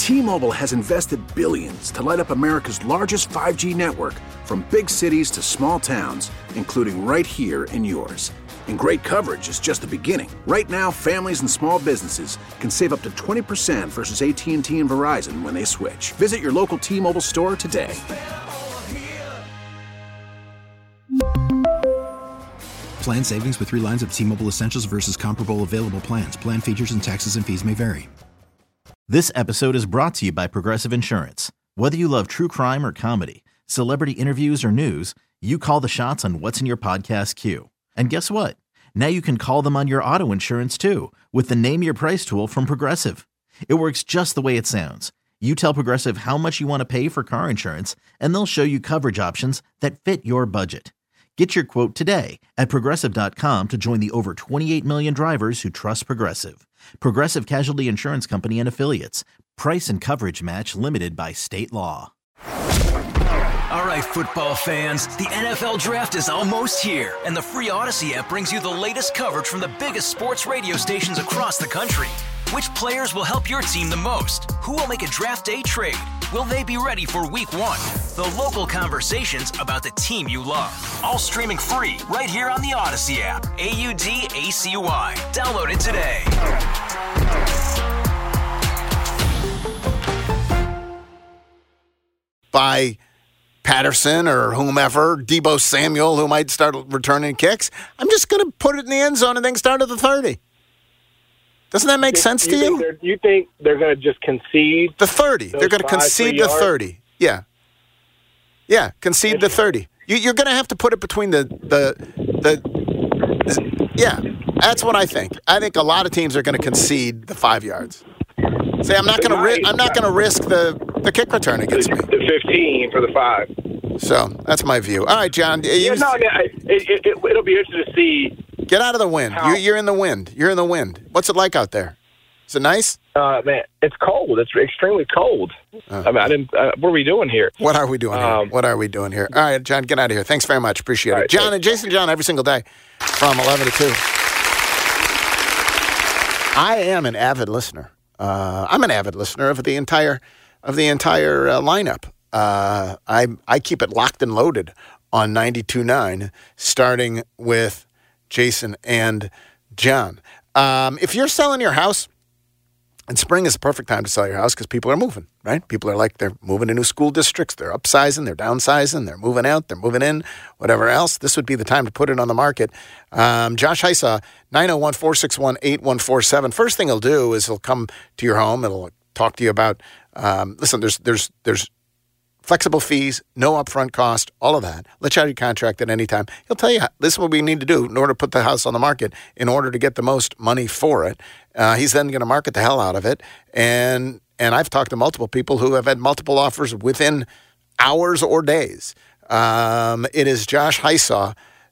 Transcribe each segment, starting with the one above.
T-Mobile has invested billions to light up America's largest 5G network, from big cities to small towns, including right here in yours. And great coverage is just the beginning. Right now, families and small businesses can save up to 20% versus AT&T and Verizon when they switch. Visit your local T-Mobile store today. Plan savings with 3 lines of T-Mobile Essentials versus comparable available plans. Plan features and taxes and fees may vary. This episode is brought to you by Progressive Insurance. Whether you love true crime or comedy, celebrity interviews or news, you call the shots on what's in your podcast queue. And guess what? Now you can call them on your auto insurance too with the Name Your Price tool from Progressive. It works just the way it sounds. You tell Progressive how much you want to pay for car insurance, and they'll show you coverage options that fit your budget. Get your quote today at Progressive.com to join the over 28 million drivers who trust Progressive. Progressive Casualty Insurance Company and Affiliates. Price and coverage match limited by state law. All right, football fans, the NFL Draft is almost here, and the free Odyssey app brings you the latest coverage from the biggest sports radio stations across the country. Which players will help your team the most? Who will make a draft day trade? Will they be ready for week 1? The local conversations about the team you love. All streaming free right here on the Odyssey app. AUDACY. Download it today. By Patterson or whomever, Deebo Samuel, who might start returning kicks. I'm just going to put it in the end zone and then start at the 30. Doesn't that make sense to you? You think they're going to just concede? The 30. They're going to concede the 30. Yeah. Yeah, concede the 30. You're going to have to put it between the yeah, that's what I think. I think a lot of teams are going to concede the 5 yards. Say, I'm not going to risk the kick return against me. The 15 for the 5. So that's my view. All right, John. It'll be interesting to see. Get out of the wind. You're in the wind. You're in the wind. What's it like out there? Is it nice? Man, it's cold. It's extremely cold. I mean, what are we doing here? What are we doing here? What are we doing here? All right, John, get out of here. Thanks very much. Appreciate it. John and Jason John every single day from 11 to 2. I am an avid listener. I'm an avid listener of the entire lineup. I keep it locked and loaded on 92.9, starting with Jason and John. If you're selling your house, and spring is the perfect time to sell your house because people are moving, right? People are they're moving to new school districts, they're upsizing, they're downsizing, they're moving out, they're moving in, whatever else. This would be the time to put it on the market. Josh Hysaw, 901-461-8147. First thing he'll do is he'll come to your home. It'll talk to you about, listen, there's flexible fees, no upfront cost, all of that. Let you out of your contract at any time. He'll tell you, this is what we need to do in order to put the house on the market, in order to get the most money for it. He's then going to market the hell out of it. And I've talked to multiple people who have had multiple offers within hours or days. It is Josh Hysaw,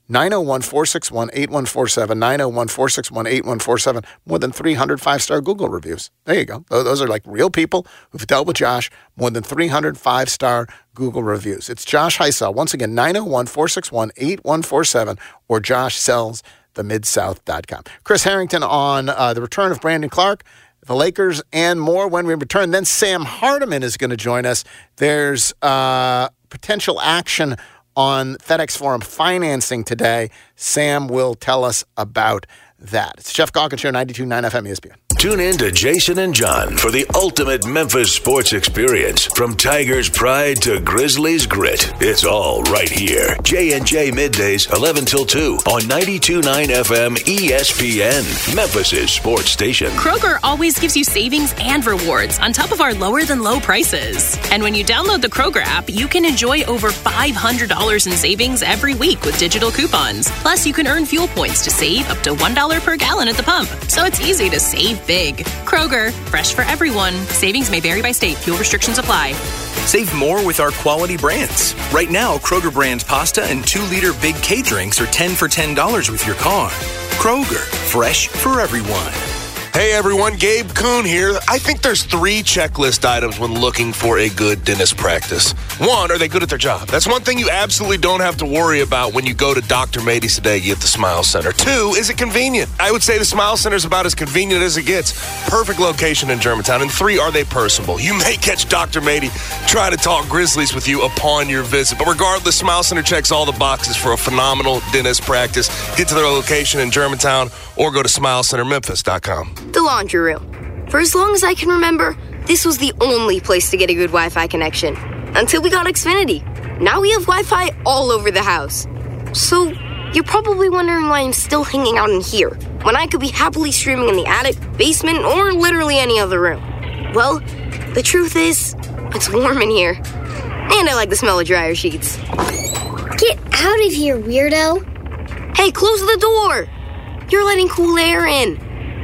901-461-8147, 901-461-8147. More than 300 5-star Google reviews. There you go. Those are like real people who've dealt with Josh. More than 300 5-star Google reviews. It's Josh Hysaw. Once again, 901-461-8147 or joshsellsthemidsouth.com. Chris Harrington on the return of Brandon Clark, the Lakers, and more when we return. Then Sam Hardiman is going to join us. There's potential action on FedEx Forum financing today. Sam will tell us about that. It's Jeff Calkins Show, 92.9 FM ESPN. Tune in to Jason and John for the ultimate Memphis sports experience. From Tigers pride to Grizzlies grit, it's all right here. J&J Middays, 11 till 2 on 92.9 FM ESPN, Memphis' sports station. Kroger always gives you savings and rewards on top of our lower-than-low prices. And when you download the Kroger app, you can enjoy over $500 in savings every week with digital coupons. Plus, you can earn fuel points to save up to $1 per gallon at the pump. So it's easy to save big. Kroger, fresh for everyone. Savings may vary by state. Fuel restrictions apply. Save more with our quality brands. Right now, Kroger brand pasta and 2-liter Big K drinks are 10 for $10 with your car. Kroger, fresh for everyone. Hey everyone, Gabe Kuhn here. I think there's 3 checklist items when looking for a good dentist practice. 1, are they good at their job? That's one thing you absolutely don't have to worry about when you go to Dr. Mady Sadeghi at the Smile Center. 2, is it convenient? I would say the Smile Center is about as convenient as it gets. Perfect location in Germantown. And 3, are they personable? You may catch Dr. Mady try to talk Grizzlies with you upon your visit. But regardless, Smile Center checks all the boxes for a phenomenal dentist practice. Get to their location in Germantown or go to SmileCenterMemphis.com. The laundry room. For as long as I can remember, this was the only place to get a good Wi-Fi connection. Until we got Xfinity. Now we have Wi-Fi all over the house. So, you're probably wondering why I'm still hanging out in here, when I could be happily streaming in the attic, basement, or literally any other room. Well, the truth is, it's warm in here. And I like the smell of dryer sheets. Get out of here, weirdo. Hey, close the door! You're letting cool air in.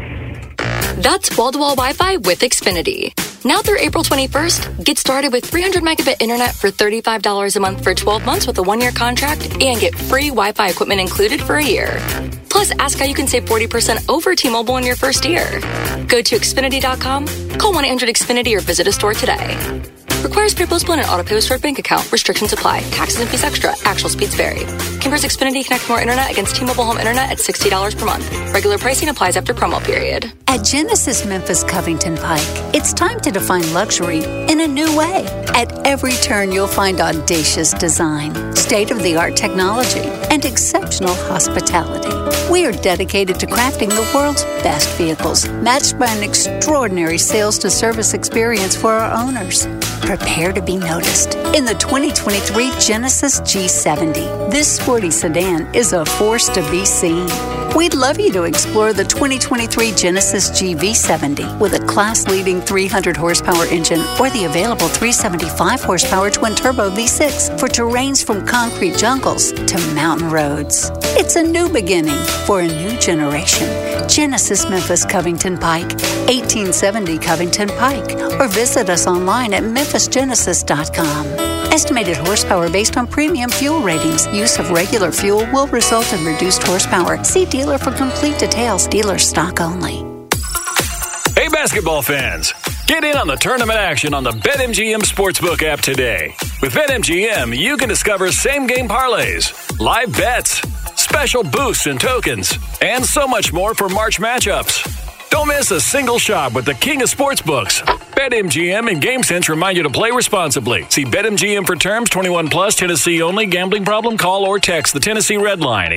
That's wall-to-wall Wi-Fi with Xfinity. Now through April 21st, get started with 300 megabit internet for $35 a month for 12 months with a 1-year contract and get free Wi-Fi equipment included for a year. Plus, ask how you can save 40% over T-Mobile in your first year. Go to Xfinity.com, call 1-800-XFINITY or visit a store today. Requires pre-postpone and auto-pay with stored bank account. Restrictions apply. Taxes and fees extra. Actual speeds vary. Compares Xfinity Connect More Internet against T-Mobile Home Internet at $60 per month. Regular pricing applies after promo period. At Genesis Memphis Covington Pike, it's time to define luxury in a new way. At every turn, you'll find audacious design, state-of-the-art technology, and exceptional hospitality. We are dedicated to crafting the world's best vehicles, matched by an extraordinary sales-to-service experience for our owners. Prepare to be noticed in the 2023 Genesis G70. This sporty sedan is a force to be seen. We'd love you to explore the 2023 Genesis GV70 with a class-leading 300 horsepower engine or the available 375 horsepower twin-turbo V6 for terrains from concrete jungles to mountain roads. It's a new beginning for a new generation. Genesis Memphis Covington Pike, 1870 Covington Pike, or visit us online at memphisgenesis.com. Estimated horsepower based on premium fuel ratings. Use of regular fuel will result in reduced horsepower. See dealer for complete details. Dealer stock only. Hey, basketball fans. Get in on the tournament action on the BetMGM Sportsbook app today. With BetMGM, you can discover same-game parlays, live bets, special boosts and tokens, and so much more for March matchups. Don't miss a single shot with the king of sportsbooks. BetMGM and GameSense remind you to play responsibly. See BetMGM for terms. 21 plus, Tennessee only. Gambling problem? Call or text the Tennessee Red Line,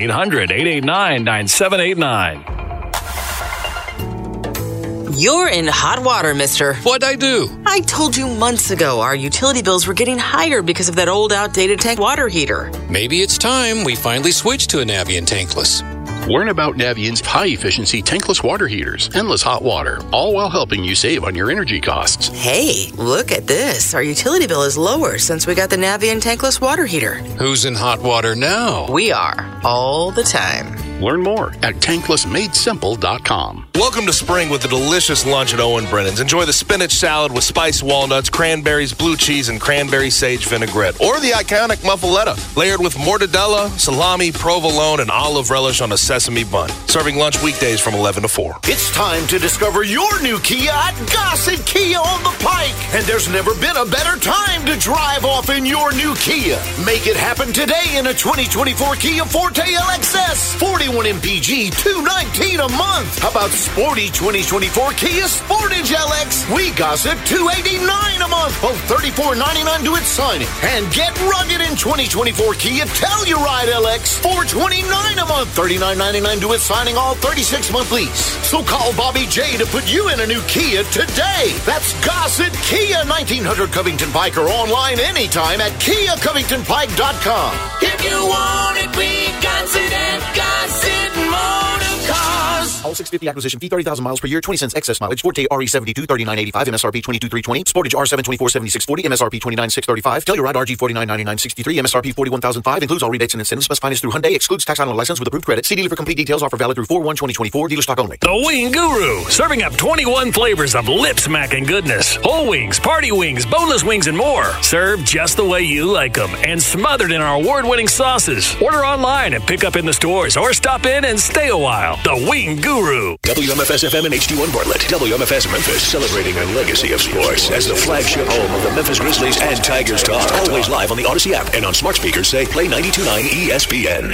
800-889-9789. You're in hot water, mister. What'd I do? I told you months ago our utility bills were getting higher because of that old outdated tank water heater. Maybe it's time we finally switch to a Navien tankless. Learn about Navient's high-efficiency tankless water heaters, endless hot water, all while helping you save on your energy costs. Hey, look at this. Our utility bill is lower since we got the Navien tankless water heater. Who's in hot water now? We are, all the time. Learn more at tanklessmadesimple.com. Welcome to spring with a delicious lunch at Owen Brennan's. Enjoy the spinach salad with spiced walnuts, cranberries, blue cheese, and cranberry sage vinaigrette. Or the iconic muffaletta, layered with mortadella, salami, provolone, and olive relish on a sesame bun. Serving lunch weekdays from 11 to 4. It's time to discover your new Kia at Gossett Kia on the Pike. And there's never been a better time to drive off in your new Kia. Make it happen today in a 2024 Kia Forte LXS. 41 MPG, $219 a month. How about sporty 2024 Kia Sportage LX? We gossip $289 a month. Both $34.99 to its signing. And get rugged in 2024 Kia Telluride LX. $429 a month. $39.99 to its signing, all 36-month lease. So call Bobby J to put you in a new Kia today. That's Gossett Kia, 1900 Covington Pike, or online anytime at KiaCovingtonPike.com. If you want it, we got it at Gossett Motor Cars. All 650 acquisition fee, 30,000 miles per year, 20 cents excess mileage. Forte RE72, $39.85, MSRP $22,320. Sportage R7, $24,7640, MSRP $29,635. Telluride RG, $49,9963, MSRP $41,005. Includes all rebates and incentives. Must finance through Hyundai. Excludes tax on license with approved credit. See dealer for complete details. Offer valid through 4/1/2024. Dealer stock only. The Wing Guru, serving up 21 flavors of lip-smacking goodness. Whole wings, party wings, boneless wings, and more. Served just the way you like them and smothered in our award-winning sauces. Order online and pick up in the stores or stop in and stay a while. Now, the Wing Guru. WMFS-FM and HD1 Bartlett. WMFS Memphis, celebrating a legacy of sports as the flagship home of the Memphis Grizzlies and Tigers talk. Always live on the Odyssey app and on smart speakers. Say Play 92.9 ESPN.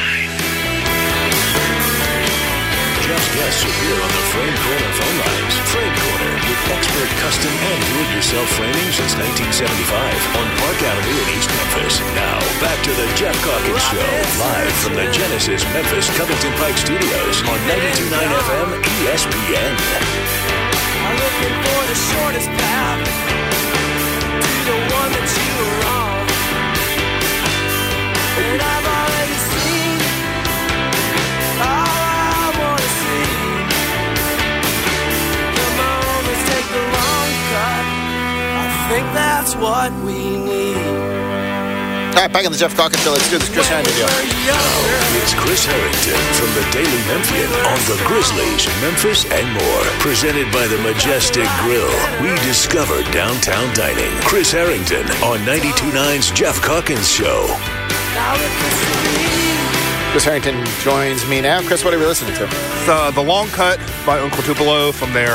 Jeff's guests appear on the Frame Corner phone lines. Frame Corner, with expert custom and do-it-yourself framing since 1975 on Park Avenue in East Memphis. Now, back to the Jeff Calkins Show, live from the Genesis Memphis Covington Pike Studios on 92.9 FM ESPN. I'm looking for the shortest path to the one that you were on. And I've already seen all I want to see. Come on, let's take the long cut. I think that's what we need. All right, back on the Jeff Calkins Show. Let's do this Chris Harrington deal. It's Chris Harrington from the Daily Memphian on the Grizzlies, Memphis, and more. Presented by the Majestic Grill. We discover downtown dining. Chris Harrington on 92.9's Jeff Calkins Show. Chris Harrington joins me now. Chris, what are we listening to? The Long Cut by Uncle Tupelo from their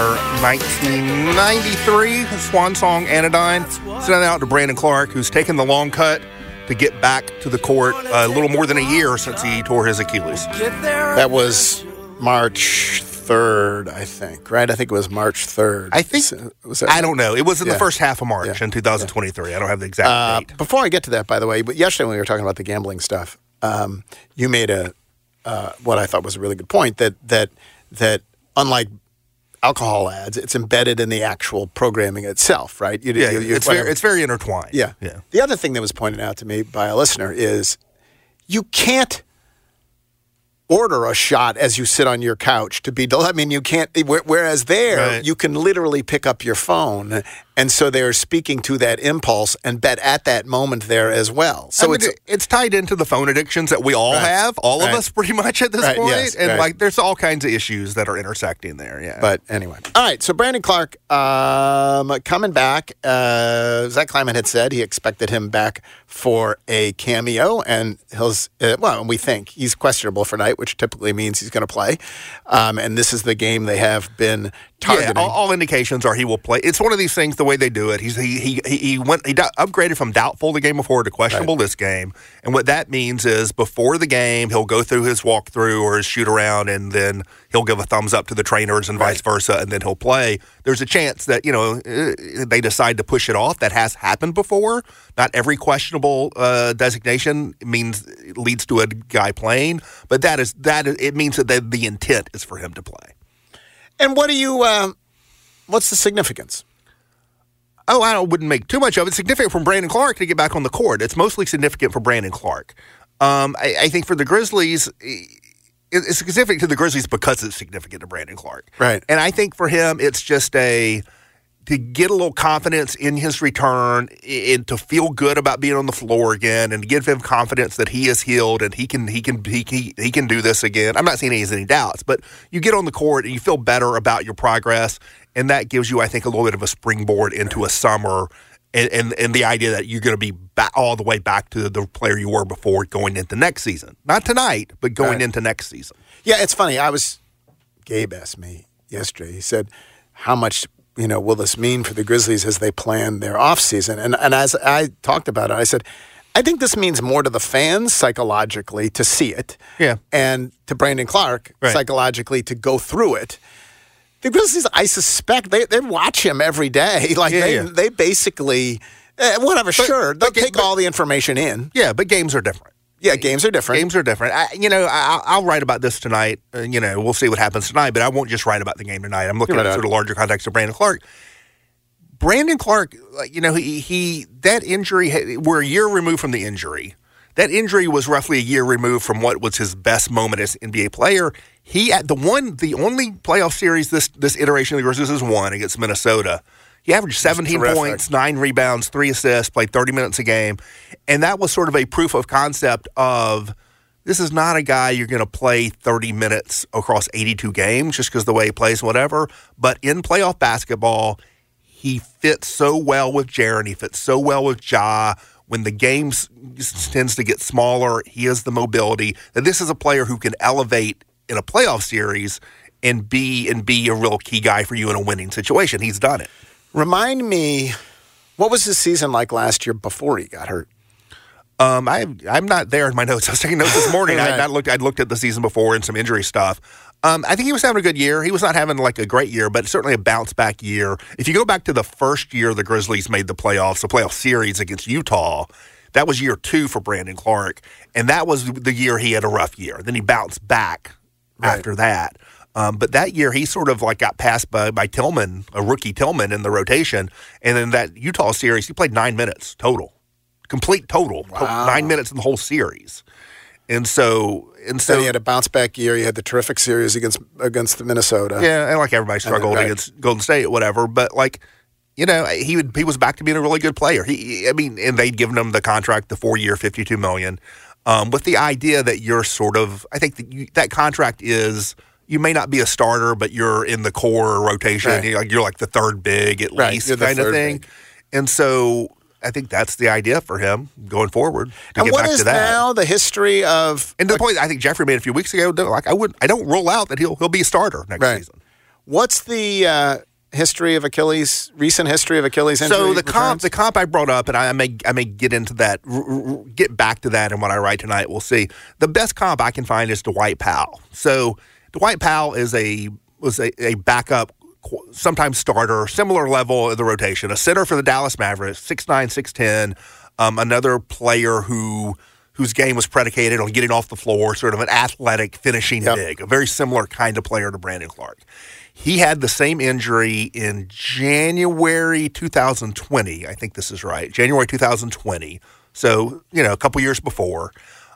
1993 swan song, Anodyne. Send out to Brandon Clark, who's taken the long cut to get back to the court a little more than a year since he tore his Achilles. That was March 3rd, I think, right? I think it was March 3rd. I think, I don't know. It was in the first half of March in 2023. I don't have the exact date. Before I get to that, by the way, but yesterday when we were talking about the gambling stuff, you made what I thought was a really good point, that unlike alcohol ads, it's embedded in the actual programming itself, right? It's very intertwined. Yeah. The other thing that was pointed out to me by a listener is you can't order a shot as you sit on your couch to be I mean, you can't, whereas there, you can literally pick up your phone, and so they're speaking to that impulse and bet at that moment there as well. So it's tied into the phone addictions that we all have, all of us pretty much at this point, yes, and like there's all kinds of issues that are intersecting there, But anyway. All right, so Brandon Clark coming back. Zach Kleiman had said he expected him back for a cameo, and we think he's questionable for night, which typically means he's going to play. And this is the game they have been targeting. Yeah, all indications are he will play. It's one of these things, the way they do it. He upgraded from doubtful the game before to questionable this game. And what that means is before the game, he'll go through his walkthrough or his shoot around, and then he'll give a thumbs up to the trainers and vice versa, and then he'll play. There's a chance that, they decide to push it off. That has happened before. Not every questionable designation leads to a guy playing, but it means that the intent is for him to play. And what's the significance? Oh, I wouldn't make too much of it. It's significant for Brandon Clark to get back on the court. It's mostly significant for Brandon Clark. I think for the Grizzlies, it's significant to the Grizzlies because it's significant to Brandon Clark. Right. And I think for him, it's just to get a little confidence in his return and to feel good about being on the floor again, and to give him confidence that he is healed and he can do this again. I'm not saying he has any doubts, but you get on the court and you feel better about your progress, and that gives you, I think, a little bit of a springboard into a summer and the idea that you're going to be all the way back to the player you were before going into next season. Not tonight, but going into next season. Yeah, it's funny. Gabe asked me yesterday. He said, how much will this mean for the Grizzlies as they plan their offseason? And as I talked about it, I said, I think this means more to the fans psychologically to see it, and to Brandon Clark psychologically to go through it. The Grizzlies, I suspect, they watch him every day. They basically, they'll take all the information in. Yeah, but games are different. Yeah, games are different. I'll write about this tonight. We'll see what happens tonight, but I won't just write about the game tonight. I'm looking at sort of larger context of Brandon Clark. Brandon Clark, that injury, we're a year removed from the injury. That injury was roughly a year removed from what was his best moment as an NBA player. The only playoff series this iteration of the Grizzlies has won against Minnesota. He averaged 17 points, 9 rebounds, 3 assists, played 30 minutes a game. And that was sort of a proof of concept of this is not a guy you're going to play 30 minutes across 82 games just because the way he plays, whatever. But in playoff basketball, he fits so well with Jaren. He fits so well with Ja. When the game tends to get smaller, he has the mobility. That this is a player who can elevate in a playoff series and be a real key guy for you in a winning situation. He's done it. Remind me, what was his season like last year before he got hurt? I'm not there in my notes. I was taking notes this morning. Right. I'd looked at the season before and some injury stuff. I think he was having a good year. He was not having like a great year, but certainly a bounce back year. If you go back to the first year the Grizzlies made the playoff series against Utah, that was year 2 for Brandon Clarke, and that was the year he had a rough year. Then he bounced back after that. But that year he sort of like got passed by Tillman, a rookie Tillman in the rotation, and then that Utah series he played 9 minutes total. Complete total. Wow. 9 minutes in the whole series. And so then he had a bounce back year. He had the terrific series against the Minnesota. Yeah, and like everybody struggled against Golden State, whatever. But like, you know, he was back to being a really good player. And they'd given him the contract, the 4-year, $52 million, with the idea that you're sort of, I think that contract is, you may not be a starter, but you're in the core rotation. Right. You're like the third big at least kind of thing. Big. And so I think that's the idea for him going forward. And what is now the history of? And the point I think Jeffrey made a few weeks ago, like I don't rule out that he'll be a starter next season. What's the history of Achilles? Recent history of Achilles injury? So the comp I brought up, and I may get into that, get back to that in what I write tonight. We'll see. The best comp I can find is Dwight Powell. So Dwight Powell was a backup, sometimes starter, similar level of the rotation, a center for the Dallas Mavericks, 6'9", 6'10", another player whose game was predicated on getting off the floor, sort of an athletic finishing big, a very similar kind of player to Brandon Clarke. He had the same injury in January 2020. I think this is right, January 2020. So, a couple years before.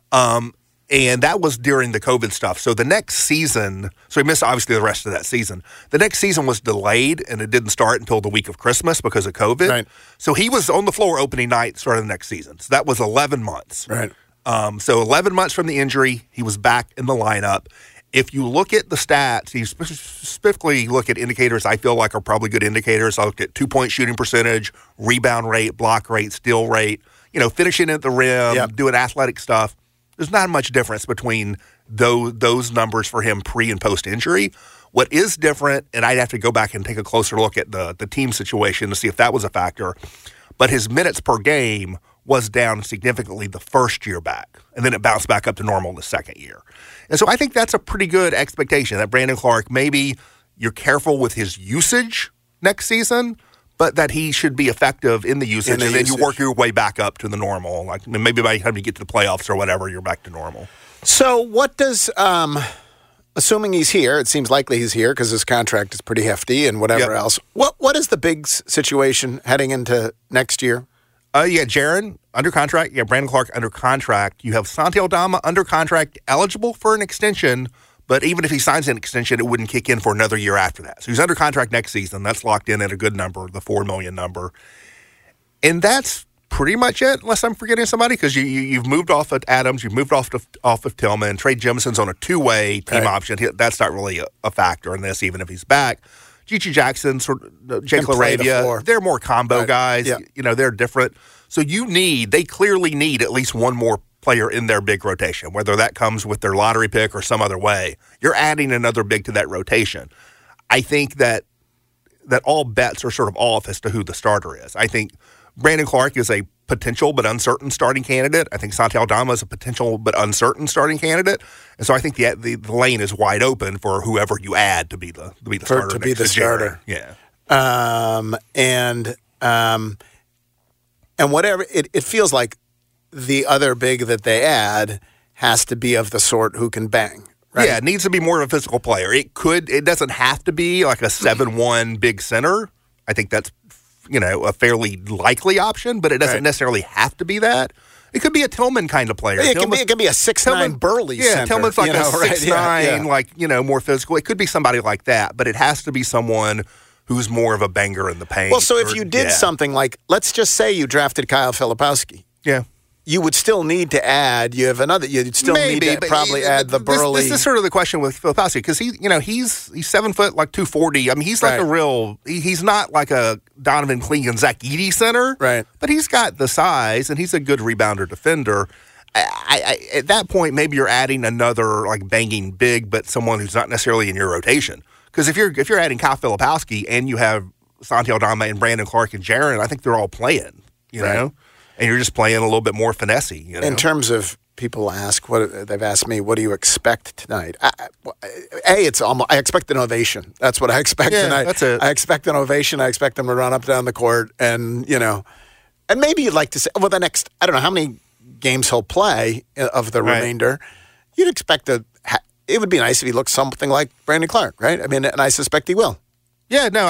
And that was during the COVID stuff. So the next season, so he missed obviously the rest of that season. The next season was delayed, and it didn't start until the week of Christmas because of COVID. Right. So he was on the floor opening night, starting the next season. So that was 11 months. Right. So 11 months from the injury, he was back in the lineup. If you look at the stats, you specifically look at indicators I feel like are probably good indicators. I looked at 2-point shooting percentage, rebound rate, block rate, steal rate, finishing at the rim, doing athletic stuff. There's not much difference between those numbers for him pre- and post-injury. What is different, and I'd have to go back and take a closer look at the team situation to see if that was a factor, but his minutes per game was down significantly the first year back, and then it bounced back up to normal the second year. And so I think that's a pretty good expectation that Brandon Clarke, maybe you're careful with his usage next season, but that he should be effective in the usage, and then you work your way back up to the normal. Like maybe by the time you get to the playoffs or whatever, you're back to normal. So what does, assuming he's here, it seems likely he's here because his contract is pretty hefty and whatever else. What is the Bigs situation heading into next year? Jaren under contract. Brandon Clarke under contract. You have Santi Aldama under contract, eligible for an extension. But even if he signs an extension, it wouldn't kick in for another year after that. So he's under contract next season. That's locked in at a good number, the $4 million number. And that's pretty much it, unless I'm forgetting somebody, because you've moved off of Adams, you've moved off of Tillman. Trey Jemisen's on a 2-way team option. That's not really a factor in this, even if he's back. G.G. Jackson, Jake LaRavia, they're more combo guys. Yeah. They're different. So they clearly need at least one more player in their big rotation, whether that comes with their lottery pick or some other way. You're adding another big to that rotation. I think that all bets are sort of off as to who the starter is. I think Brandon Clarke is a potential but uncertain starting candidate. I think Santi Aldama is a potential but uncertain starting candidate. And so I think the lane is wide open for whoever you add to be the starter. To be the starter. Yeah. And whatever, it feels like the other big that they add has to be of the sort who can bang. Right? Yeah, it needs to be more of a physical player. It doesn't have to be like a 7'1" big center. I think that's, a fairly likely option, but it doesn't necessarily have to be that. It could be a Tillman kind of player. Yeah, it can be a 6'9" burly center. Yeah, Tillman's like a 6'9", more physical. It could be somebody like that, but it has to be someone who's more of a banger in the paint. Well, so if you did something like, let's just say you drafted Kyle Filipowski. Yeah. You would still need to add. You'd still need to probably add the burly. This is sort of the question with Filipowski because he's 7 foot, like 240. I mean, he's like a real. He's not like a Donovan Clegan, Zach Edey center, right? But he's got the size and he's a good rebounder defender. at that point, maybe you're adding another like banging big, but someone who's not necessarily in your rotation. Because if you're adding Kyle Filipowski and you have Santi Aldama and Brandon Clark and Jaron, I think they're all playing, you know, and you're just playing a little bit more finessey. You know? In terms of people they've asked me, what do you expect tonight? I expect an ovation. That's what I expect tonight. That's it. I expect an ovation. I expect them to run up and down the court, and and maybe you'd like to say, well, the next, I don't know how many games he'll play of the remainder. You'd expect it would be nice if he looked something like Brandon Clark, right? I mean, and I suspect he will. Yeah, no,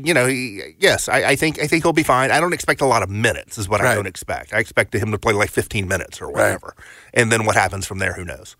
I think he'll be fine. I don't expect a lot of minutes is what I don't expect. I expect him to play like 15 minutes or whatever. Right. And then what happens from there, who knows?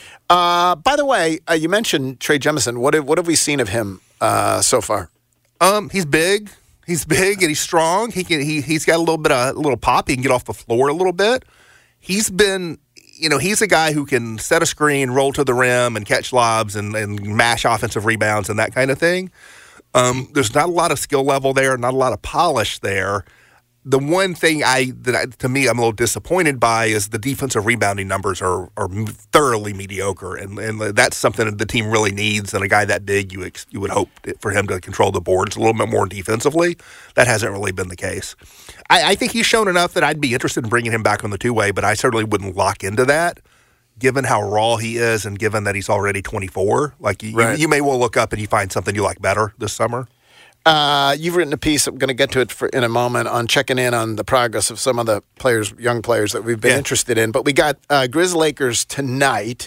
By the way, you mentioned Trey Jemison. What have we seen of him so far? He's big. He's big and he's strong. He's got a little pop. He can get off the floor a little bit. He's been, he's a guy who can set a screen, roll to the rim, and catch lobs and mash offensive rebounds and that kind of thing. There's not a lot of skill level there, not a lot of polish there. The one thing to me I'm a little disappointed by is the defensive rebounding numbers are thoroughly mediocre, and that's something that the team really needs. And a guy that big, you would hope for him to control the boards a little bit more defensively. That hasn't really been the case. I think he's shown enough that I'd be interested in bringing him back on the two-way, but I certainly wouldn't lock into that. Given how raw he is and given that he's already 24, you may well look up and you find something you like better this summer. You've written a piece, I'm going to get to it in a moment, on checking in on the progress of some of the young players that we've been interested in. But we got Grizz Lakers tonight.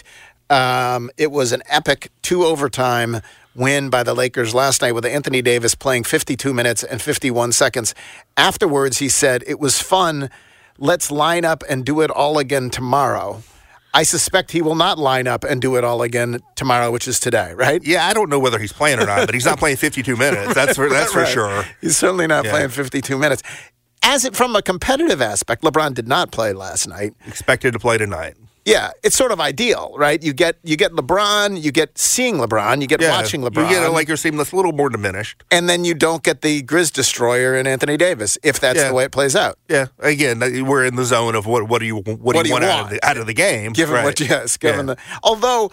It was an epic 2-overtime win by the Lakers last night with Anthony Davis playing 52 minutes and 51 seconds. Afterwards, he said, "It was fun. Let's line up and do it all again tomorrow." I suspect he will not line up and do it all again tomorrow, which is today, right? Yeah, I don't know whether he's playing or not, but he's not playing 52 minutes. That's for sure. He's certainly not playing 52 minutes. From a competitive aspect, LeBron did not play last night. Expected to play tonight. Yeah, it's sort of ideal, right? You get LeBron, you get seeing LeBron, you get watching LeBron. You get a Lakers team that's a little more diminished. And then you don't get the Grizz destroyer in Anthony Davis, if that's the way it plays out. Yeah, again, we're in the zone of what do you want out of the game. Given although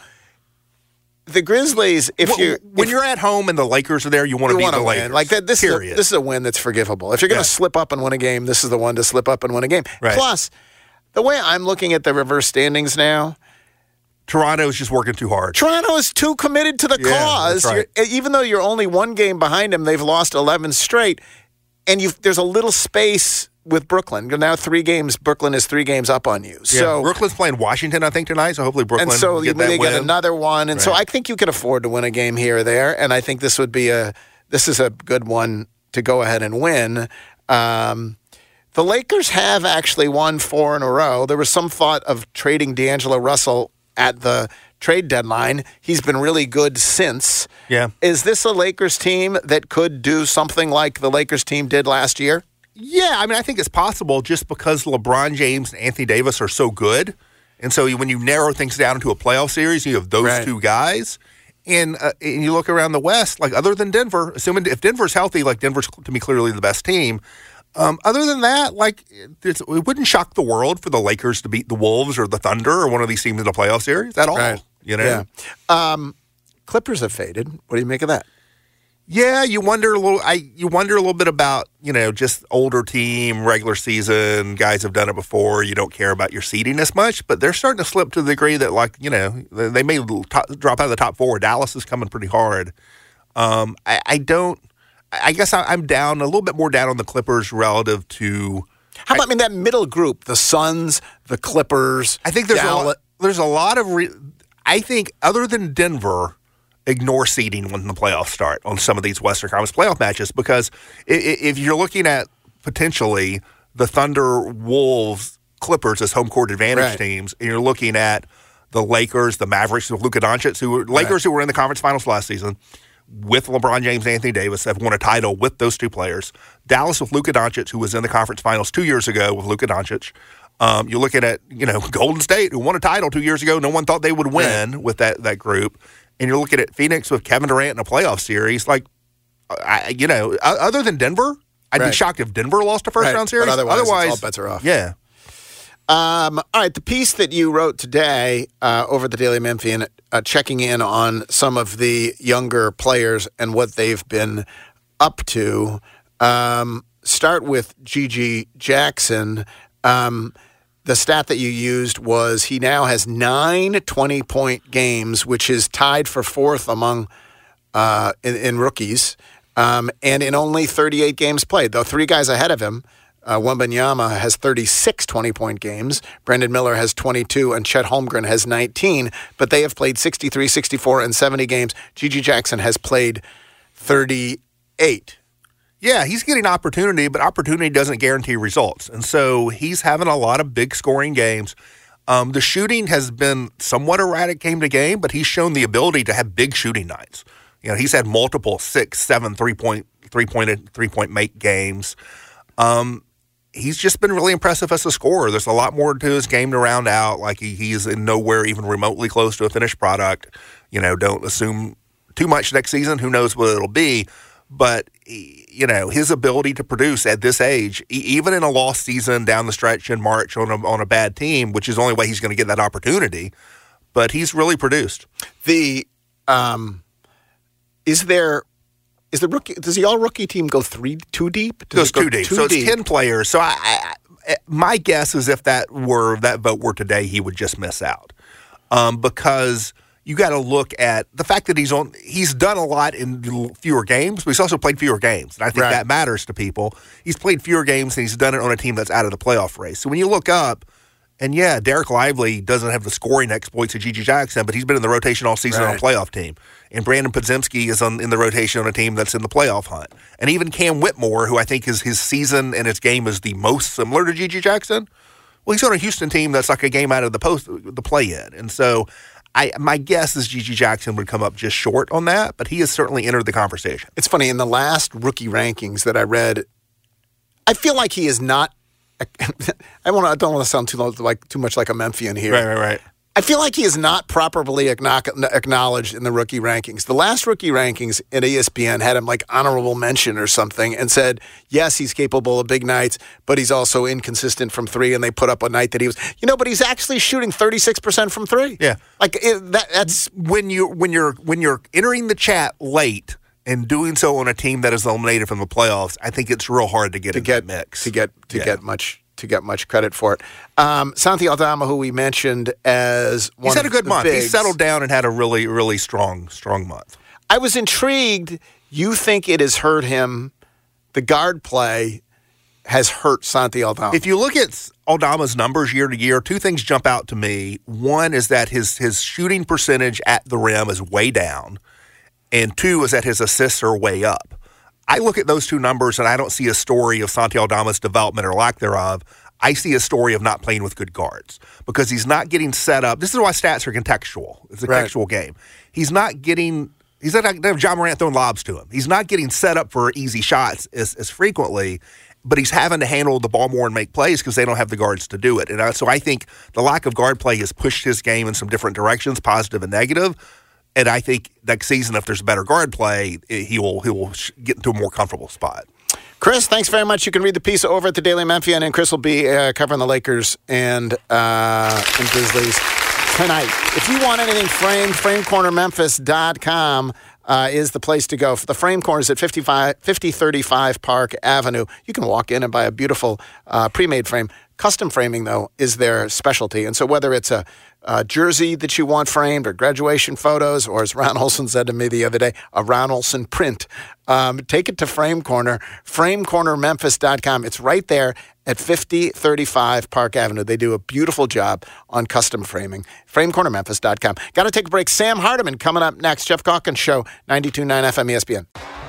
the Grizzlies, when you're at home and the Lakers are there, you want to beat the Lakers. Like that, this is a win that's forgivable. If you're going to slip up and win a game, this is the one to slip up and win a game. Right. Plus, the way I'm looking at the reverse standings now, Toronto is just working too hard. Toronto is too committed to the cause. That's right. Even though you're only one game behind them, they've lost 11 straight. And there's a little space with Brooklyn. Now 3 games, Brooklyn is 3 games up on you. Yeah, so Brooklyn's playing Washington, I think, tonight. So hopefully Brooklyn they get another one. And so I think you can afford to win a game here or there. And I think this is a good one to go ahead and win. The Lakers have actually won 4 in a row. There was some thought of trading D'Angelo Russell at the trade deadline. He's been really good since. Yeah. Is this a Lakers team that could do something like the Lakers team did last year? Yeah, I mean, I think it's possible just because LeBron James and Anthony Davis are so good. And so when you narrow things down into a playoff series, you have those two guys. And you look around the West, like other than Denver, assuming if Denver's healthy, like Denver's to me clearly the best team. Other than that, it wouldn't shock the world for the Lakers to beat the Wolves or the Thunder or one of these teams in the playoff series at all. Right. Yeah. Clippers have faded. What do you make of that? Yeah, you wonder a little bit about, just older team, regular season, guys have done it before. You don't care about your seeding as much, but they're starting to slip to the degree that, they may drop out of the top 4. Dallas is coming pretty hard. I guess I'm down a little bit more down on the Clippers relative to. How about that middle group, the Suns, the Clippers? I think there's a lot of. I think other than Denver, ignore seeding when the playoffs start on some of these Western Conference playoff matches because if you're looking at potentially the Thunder, Wolves, Clippers as home court advantage teams, and you're looking at the Lakers, the Mavericks with Luka Doncic, who were in the conference finals last season. With LeBron James and Anthony Davis, have won a title with those 2 players. Dallas with Luka Doncic, who was in the conference finals 2 years ago with Luka Doncic. You're looking at, Golden State, who won a title 2 years ago. No one thought they would win with that group. And you're looking at Phoenix with Kevin Durant in a playoff series. Other than Denver, I'd be shocked if Denver lost a first-round series. But otherwise, all bets are off. Yeah. All right, the piece that you wrote today over the Daily Memphian, checking in on some of the younger players and what they've been up to. Start with Gigi Jackson. The stat that you used was he now has 9 20-point games, which is tied for fourth among in rookies, and in only 38 games played. Though 3 guys ahead of him, Wembanyama has 36 20-point games. Brandon Miller has 22, and Chet Holmgren has 19. But they have played 63, 64, and 70 games. Gigi Jackson has played 38. Yeah, he's getting opportunity, but opportunity doesn't guarantee results. And so he's having a lot of big scoring games. The shooting has been somewhat erratic game to game, but he's shown the ability to have big shooting nights. You know, he's had multiple 6, 7 three-point make games. He's just been really impressive as a scorer. There's a lot more to his game to round out. Like he's in nowhere even remotely close to a finished product. You know, don't assume too much next season. Who knows what it'll be? But, you know, his ability to produce at this age, even in a lost season down the stretch in March on a bad team, which is the only way he's going to get that opportunity, but he's really produced. Does the all-rookie team go too deep? It goes too deep. So it's 10 players. So my guess is if that vote were today, he would just miss out. Because you got to look at the fact that he's done a lot in fewer games, but he's also played fewer games. And I think that matters to people. He's played fewer games, and he's done it on a team that's out of the playoff race. So when you look up, and yeah, Derek Lively doesn't have the scoring exploits of Gigi Jackson, but he's been in the rotation all season on a playoff team. And Brandon Podziemski is in the rotation on a team that's in the playoff hunt. And even Cam Whitmore, who I think is his season and his game is the most similar to Gigi Jackson, well, he's on a Houston team that's like a game out of the play-in. And so my guess is Gigi Jackson would come up just short on that, but he has certainly entered the conversation. It's funny, in the last rookie rankings that I read, I feel like he is not I don't want to sound too much like a Memphian here. Right. I feel like he is not properly acknowledged in the rookie rankings. The last rookie rankings at ESPN had him like honorable mention or something and said, yes, he's capable of big nights, but he's also inconsistent from 3, and they put up a night that he was, but he's actually shooting 36% from 3. Yeah. That's when you're entering the chat late and doing so on a team that is eliminated from the playoffs, I think it's real hard to get into the mix. To get much credit for it. Santi Aldama, who we mentioned as one he's had a good month. Bigs. He's settled down and had a really, really strong month. I was intrigued. You think it has hurt him? The guard play has hurt Santi Aldama. If you look at Aldama's numbers year to year, 2 things jump out to me. One is that his shooting percentage at the rim is way down. And 2 is that his assists are way up. I look at those 2 numbers, and I don't see a story of Santi Aldama's development or lack thereof. I see a story of not playing with good guards because he's not getting set up. This is why stats are contextual. It's a contextual game. He's not getting – he's not have John Morant throwing lobs to him. He's not getting set up for easy shots as frequently, but he's having to handle the ball more and make plays because they don't have the guards to do it. And so I think the lack of guard play has pushed his game in some different directions, positive and negative. And I think next season, if there's better guard play, he will get into a more comfortable spot. Chris, thanks very much. You can read the piece over at the Daily Memphian, and Chris will be covering the Lakers and Grizzlies tonight. If you want anything framed, FrameCornerMemphis.com is the place to go. For the Frame Corners at 5035 Park Avenue, you can walk in and buy a beautiful pre-made frame. Custom framing, though, is their specialty. And so whether it's a jersey that you want framed or graduation photos, or as Ron Olson said to me the other day, a Ron Olson print, take it to Frame Corner, FrameCornerMemphis.com. It's right there at 5035 Park Avenue. They do a beautiful job on custom framing. FrameCornerMemphis.com. Got to take a break. Sam Hardiman coming up next. Jeff Calkins Show, 92.9 FM ESPN.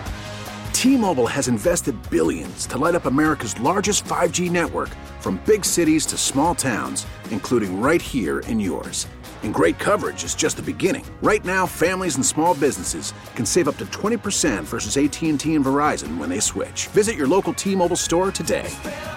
T-Mobile has invested billions to light up America's largest 5G network, from big cities to small towns, including right here in yours. And great coverage is just the beginning. Right now, families and small businesses can save up to 20% versus AT&T and Verizon when they switch. Visit your local T-Mobile store today.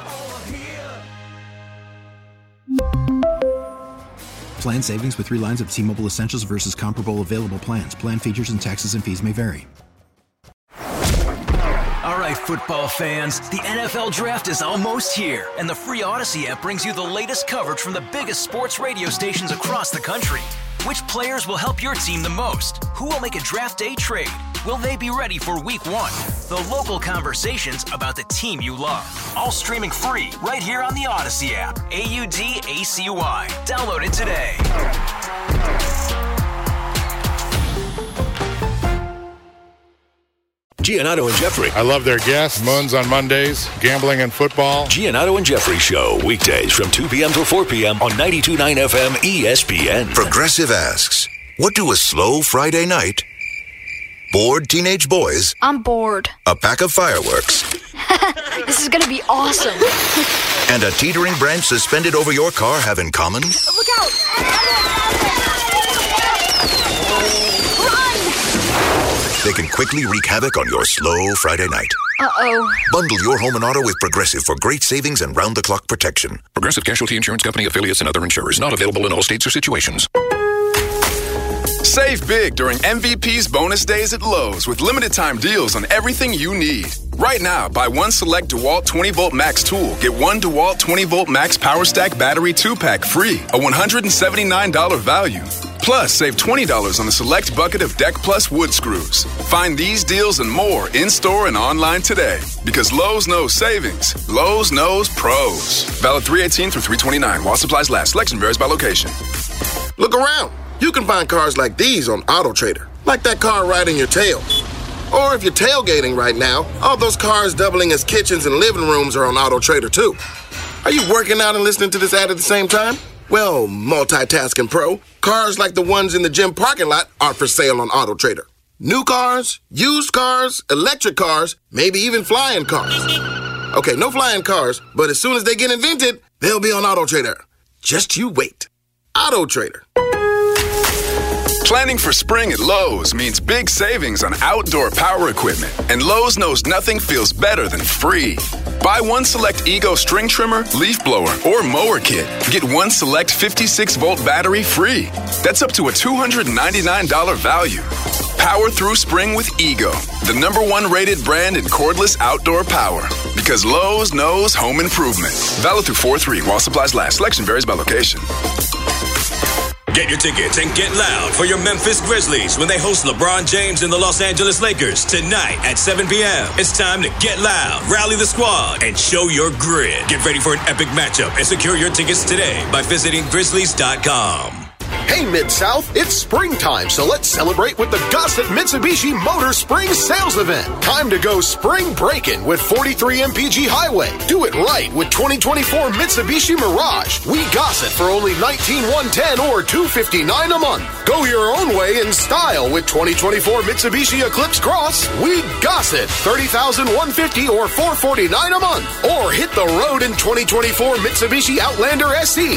Plan savings with 3 lines of T-Mobile Essentials versus comparable available plans. Plan features and taxes and fees may vary. All right, right, football fans, the NFL Draft is almost here, and the free Odyssey app brings you the latest coverage from the biggest sports radio stations across the country. Which players will help your team the most? Who will make a draft day trade? Will they be ready for week one? The local conversations about the team you love. All streaming free right here on the Odyssey app. AUDACY. Download it today. Giannotto and Jeffrey. I love their guests. Moons on Mondays, gambling and football. Giannotto and Jeffrey Show, weekdays from 2 p.m. till 4 p.m. on 92.9 FM ESPN. Progressive asks, what do a slow Friday night, bored teenage boys, I'm bored, a pack of fireworks, this is gonna be awesome, and a teetering branch suspended over your car have in common? Look out! They can quickly wreak havoc on your slow Friday night. Uh-oh. Bundle your home and auto with Progressive for great savings and round-the-clock protection. Progressive Casualty Insurance Company, affiliates, and other insurers. Not available in all states or situations. Save big during MVP's bonus days at Lowe's with limited-time deals on everything you need. Right now, buy one select DeWalt 20-volt max tool. Get one DeWalt 20-volt max Power Stack battery 2-pack free, a $179 value. Plus, save $20 on a select bucket of Deck Plus wood screws. Find these deals and more in-store and online today. Because Lowe's knows savings. Lowe's knows pros. Valid 3/18 through 3/29 while supplies last. Selection varies by location. Look around. You can find cars like these on AutoTrader. Like that car right in your tail. Or if you're tailgating right now, all those cars doubling as kitchens and living rooms are on AutoTrader too. Are you working out and listening to this ad at the same time? Well, multitasking pro, cars like the ones in the gym parking lot are for sale on AutoTrader. New cars, used cars, electric cars, maybe even flying cars. Okay, no flying cars, but as soon as they get invented, they'll be on AutoTrader. Just you wait. AutoTrader. Planning for spring at Lowe's means big savings on outdoor power equipment. And Lowe's knows nothing feels better than free. Buy one select Ego string trimmer, leaf blower, or mower kit. Get one select 56-volt battery free. That's up to a $299 value. Power through spring with Ego, the #1 rated brand in cordless outdoor power. Because Lowe's knows home improvement. Valid through 4/3 while supplies last. Selection varies by location. Get your tickets and get loud for your Memphis Grizzlies when they host LeBron James and the Los Angeles Lakers tonight at 7 p.m. It's time to get loud, rally the squad, and show your grit. Get ready for an epic matchup and secure your tickets today by visiting Grizzlies.com. Hey, Mid-South, it's springtime, so let's celebrate with the Gossett Mitsubishi Motor Spring Sales Event. Time to go spring breaking with 43 MPG Highway. Do it right with 2024 Mitsubishi Mirage. We Gossett for only $19,110 or $259 a month. Go your own way in style with 2024 Mitsubishi Eclipse Cross. We Gossett $30,150 or $449 a month. Or hit the road in 2024 Mitsubishi Outlander SE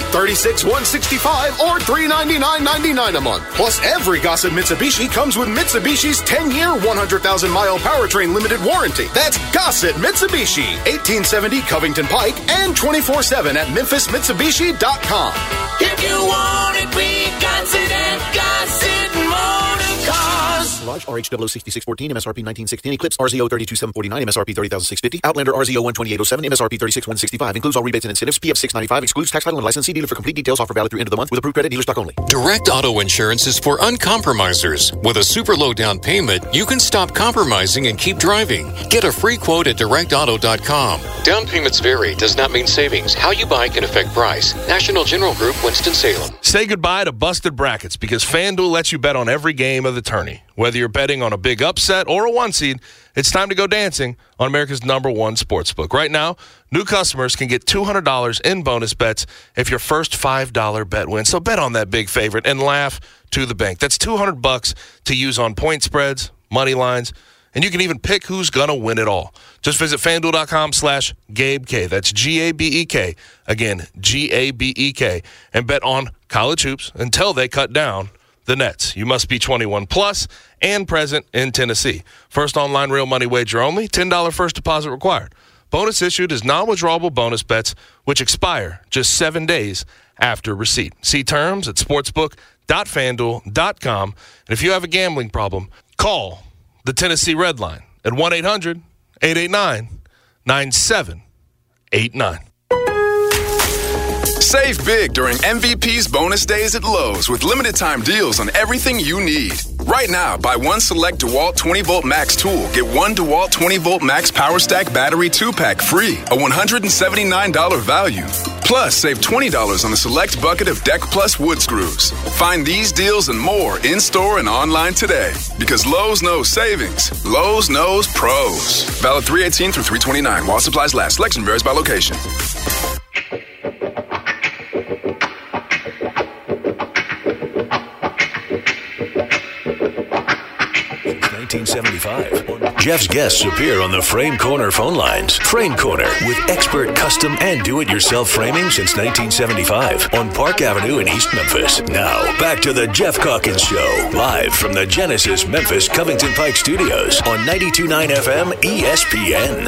$36,165 or $399.99 a month. Plus, every Gossett Mitsubishi comes with Mitsubishi's 10-year, 100,000-mile powertrain limited warranty. That's Gossett Mitsubishi, 1870 Covington Pike, and 24/7 at MemphisMitsubishi.com. If you want it, we got it at Gossett Motor Cars. Mirage RH 006614 MSRP 1916 Eclipse RZO 32749 MSRP 30,650 Outlander RZO 12807 MSRP 36,165 includes all rebates and incentives. PF 695 excludes tax title and licensee dealer for complete details. Offer valid through end of the month with approved credit dealer stock only. Direct Auto Insurance is for uncompromisers. With a super low down payment, you can stop compromising and keep driving. Get a free quote at directauto.com. Down payments vary, does not mean savings. How you buy can affect price. National General Group, Winston-Salem. Say goodbye to busted brackets because FanDuel lets you bet on every game of the tourney. Whether you're betting on a big upset or a one seed, it's time to go dancing on America's #1 sportsbook. Right now, new customers can get $200 in bonus bets if your first $5 bet wins. So bet on that big favorite and laugh to the bank. That's $200 to use on point spreads, money lines, and you can even pick who's going to win it all. Just visit FanDuel.com/GabeK. That's GABEK. Again, GABEK. And bet on college hoops until they cut down the nets. You must be 21 plus and present in Tennessee. First online real money wager only. $10 first deposit required. Bonus issued is non-withdrawable bonus bets, which expire just 7 days after receipt. See terms at sportsbook.fanduel.com. And if you have a gambling problem, call the Tennessee Red Line at 1-800 889-9789. Save big during MVP's bonus days at Lowe's with limited time deals on everything you need. Right now, buy one select DeWalt 20-volt max tool. Get one DeWalt 20-volt max power stack battery 2-pack free, a $179 value. Plus, save $20 on a select bucket of Deck Plus wood screws. Find these deals and more in-store and online today. Because Lowe's knows savings. Lowe's knows pros. Valid 3/18 through 3/29 while supplies last. Selection varies by location. 1975. Jeff's guests appear on the Frame Corner phone lines. Frame Corner, with expert custom and do-it-yourself framing since 1975 on Park Avenue in East Memphis. Now, back to the Jeff Calkins Show, live from the Genesis Memphis Covington Pike Studios on 92.9 FM ESPN.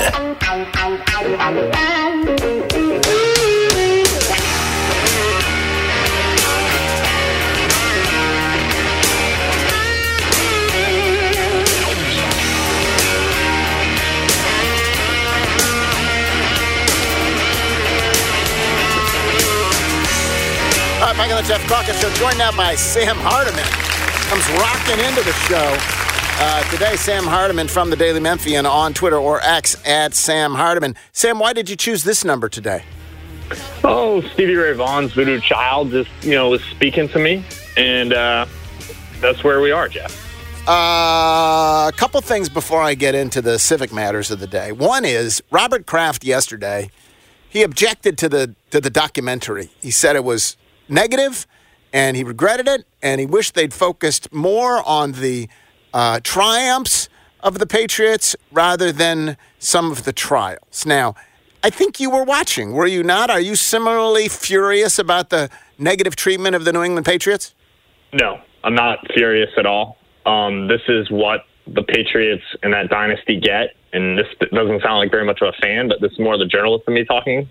Back on the Jeff Calkins Show, joined now by Sam Hardiman. Comes rocking into the show. Today, Sam Hardiman from the Daily Memphian on Twitter or X at Sam Hardiman. Sam, why did you choose this number today? Oh, Stevie Ray Vaughan's Voodoo Child just, was speaking to me, and that's where we are, Jeff. A couple things before I get into the civic matters of the day. One is, Robert Kraft yesterday, he objected to the documentary. He said it was negative, and he regretted it, and he wished they'd focused more on the triumphs of the Patriots rather than some of the trials. Now, I think you were watching, were you not? Are you similarly furious about the negative treatment of the New England Patriots? No, I'm not furious at all. This is what the Patriots and that dynasty get, and this doesn't sound like very much of a fan, but this is more the journalist than me talking.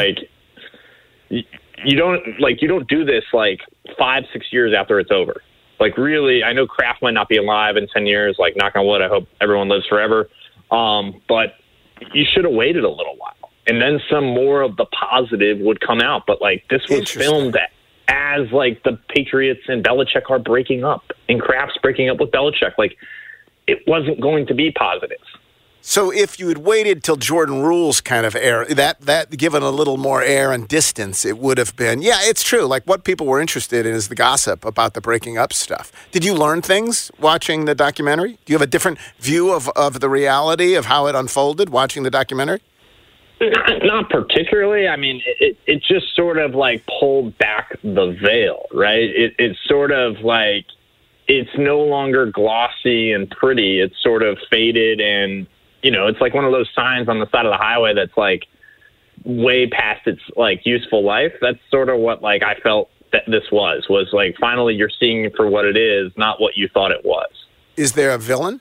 You don't do this 5-6 years after it's over. Really, I know Kraft might not be alive in 10 years. Knock on wood, I hope everyone lives forever. But you should have waited a little while, and then some more of the positive would come out. But this was filmed as the Patriots and Belichick are breaking up, and Kraft's breaking up with Belichick. It wasn't going to be positive. So if you had waited till Jordan Rule's kind of air, that given a little more air and distance, it would have been, yeah, it's true. What people were interested in is the gossip about the breaking up stuff. Did you learn things watching the documentary? Do you have a different view of the reality of how it unfolded watching the documentary? Not particularly. I mean, it just sort of pulled back the veil, right? It's sort of it's no longer glossy and pretty. It's sort of faded and, it's like one of those signs on the side of the highway that's way past its useful life. That's sort of what I felt that this was finally you're seeing it for what it is, not what you thought it was. Is there a villain?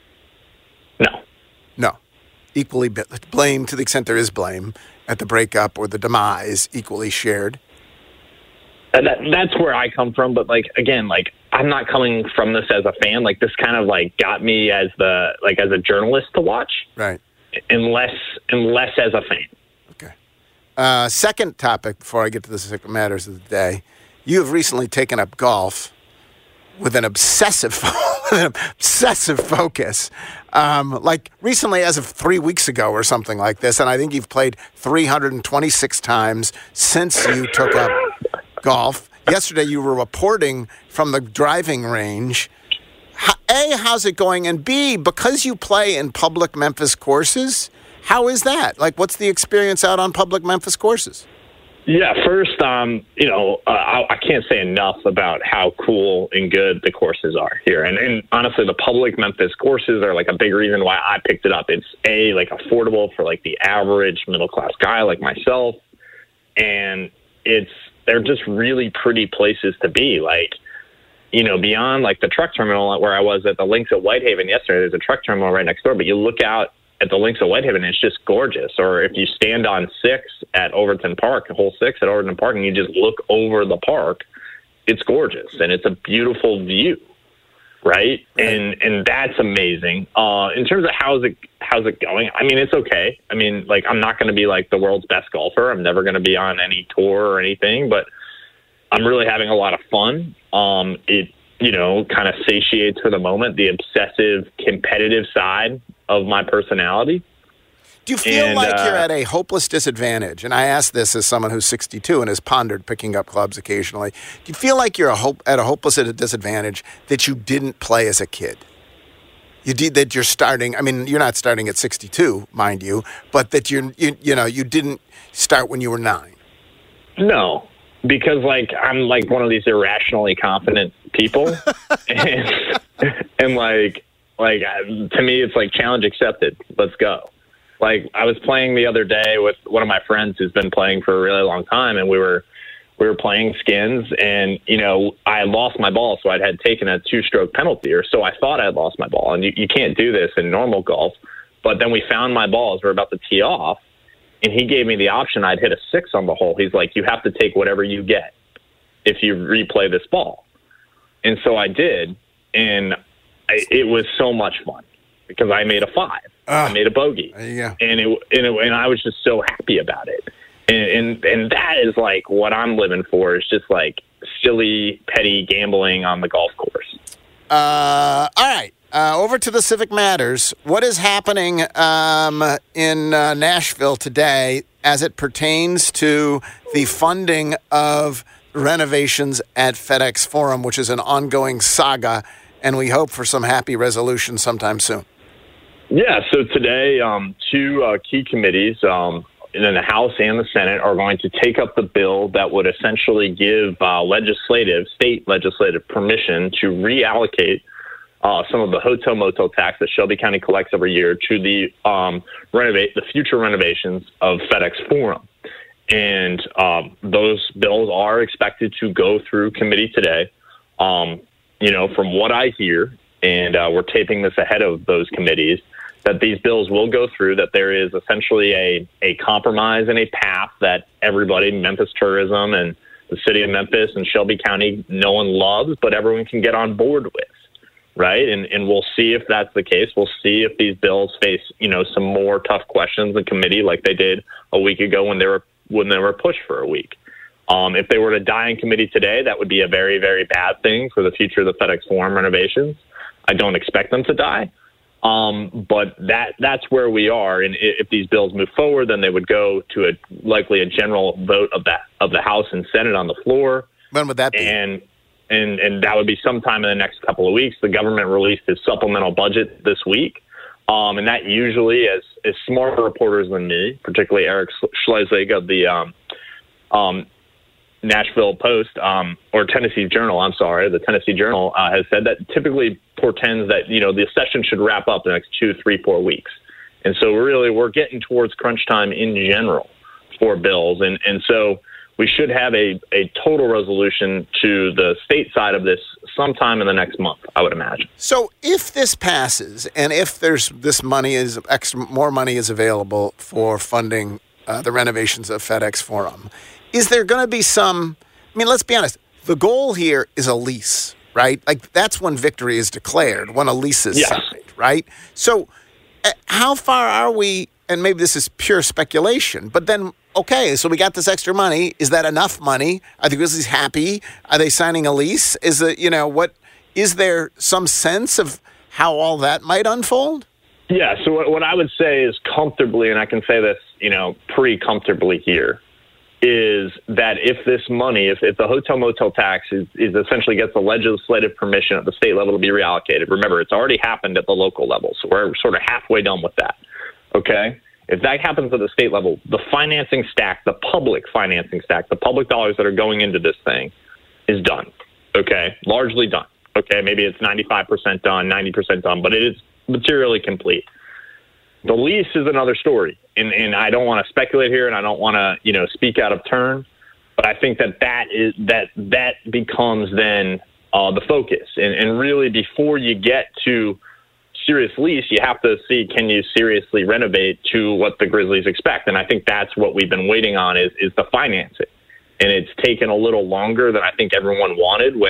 No. Equally blame, to the extent there is blame, at the breakup or the demise, equally shared. That's where I come from, but again, I'm not coming from this as a fan. This kind of got me as as a journalist to watch, right? Unless as a fan. Okay. Second topic before I get to the second matters of the day, you have recently taken up golf with an obsessive focus. Recently, as of 3 weeks ago or something like this, and I think you've played 326 times since you took up golf. Yesterday, you were reporting from the driving range. A, how's it going? And B, because you play in public Memphis courses, how is that? What's the experience out on public Memphis courses? Yeah, first, I can't say enough about how cool and good the courses are here. And honestly, the public Memphis courses are a big reason why I picked it up. It's affordable for the average middle-class guy like myself. And they're just really pretty places to be. Beyond the truck terminal where I was at the Links at Whitehaven yesterday, there's a truck terminal right next door, but you look out at the Links at Whitehaven, it's just gorgeous. Or if you stand on 6 at Overton Park, hole 6 at Overton Park, and you just look over the park, it's gorgeous, and it's a beautiful view. right? And that's amazing. In terms of how's it going? I mean, it's okay. I mean, like, I'm not going to be like the world's best golfer. I'm never going to be on any tour or anything, but I'm really having a lot of fun. It, kind of satiates for the moment the obsessive, competitive side of my personality. Do you feel like you're at a hopeless disadvantage? And I ask this as someone who's 62 and has pondered picking up clubs occasionally. Do you feel like you're at a hopeless disadvantage that you didn't play as a kid? That you're starting. I mean, you're not starting at 62, mind you, but that you didn't start when you were 9. No, because I'm like one of these irrationally confident people, and like to me, it's like challenge accepted. Let's go. Like, I was playing the other day with one of my friends who's been playing for a really long time, and we were playing skins, and, I lost my ball, so I'd had taken a 2-stroke penalty, or so I thought I'd lost my ball. And you can't do this in normal golf. But then we found my ball as we're about to tee off, and he gave me the option. I'd hit a 6 on the hole. He's like, you have to take whatever you get if you replay this ball. And so I did, and it was so much fun because I made a 5. I made a bogey, and I was just so happy about it. And that is like what I'm living for, is just like silly, petty gambling on the golf course. All right. Over to the Civic Matters. What is happening in Nashville today as it pertains to the funding of renovations at FedEx Forum, which is an ongoing saga, and we hope for some happy resolution sometime soon? Yeah, so today, 2 key committees in the House and the Senate are going to take up the bill that would essentially give state legislative permission to reallocate some of the hotel motel tax that Shelby County collects every year to the future renovations of FedEx Forum. And those bills are expected to go through committee today. From what I hear, and we're taping this ahead of those committees, that these bills will go through, that there is essentially a compromise and a path that everybody, Memphis Tourism and the city of Memphis and Shelby County, no one loves, but everyone can get on board with, right? And we'll see if that's the case. We'll see if these bills face, some more tough questions in committee like they did a week ago when they were pushed for a week. If they were to die in committee today, that would be a very, very bad thing for the future of the FedEx Forum renovations. I don't expect them to die. But that's where we are. And if these bills move forward, then they would go to likely a general vote of the House and Senate on the floor. When would that be? And that would be sometime in the next couple of weeks. The government released its supplemental budget this week. And that usually, as smarter reporters than me, particularly Eric Schleswig of the Nashville Post, or Tennessee Journal, the Tennessee Journal has said that typically portends that, the session should wrap up in the next 2, 3, 4 weeks. And so we're getting towards crunch time in general for bills. And so we should have a total resolution to the state side of this sometime in the next month, I would imagine. So if this passes, and if there's more money is available for funding the renovations of FedEx Forum, is there going to be let's be honest, the goal here is a lease, right? Like, that's when victory is declared, when a lease is signed, right? So how far are we, and maybe this is pure speculation, but then, okay, so we got this extra money. Is that enough money? Are the Grizzlies happy? Are they signing a lease? Is there some sense of how all that might unfold? Yeah, so what I would say is comfortably, and I can say this, pretty comfortably here, is that if this money, if the hotel motel tax is essentially gets the legislative permission at the state level to be reallocated, remember, it's already happened at the local level, so we're sort of halfway done with that, okay? If that happens at the state level, the financing stack, the public financing stack, the public dollars that are going into this thing is done, okay? Largely done, okay? Maybe it's 95% done, 90% done, but it is materially complete. The lease is another story, and I don't want to speculate here, and I don't want to, speak out of turn, but I think that becomes then the focus, and really before you get to serious lease, you have to see, can you seriously renovate to what the Grizzlies expect, and I think that's what we've been waiting on is the financing, and it's taken a little longer than I think everyone wanted when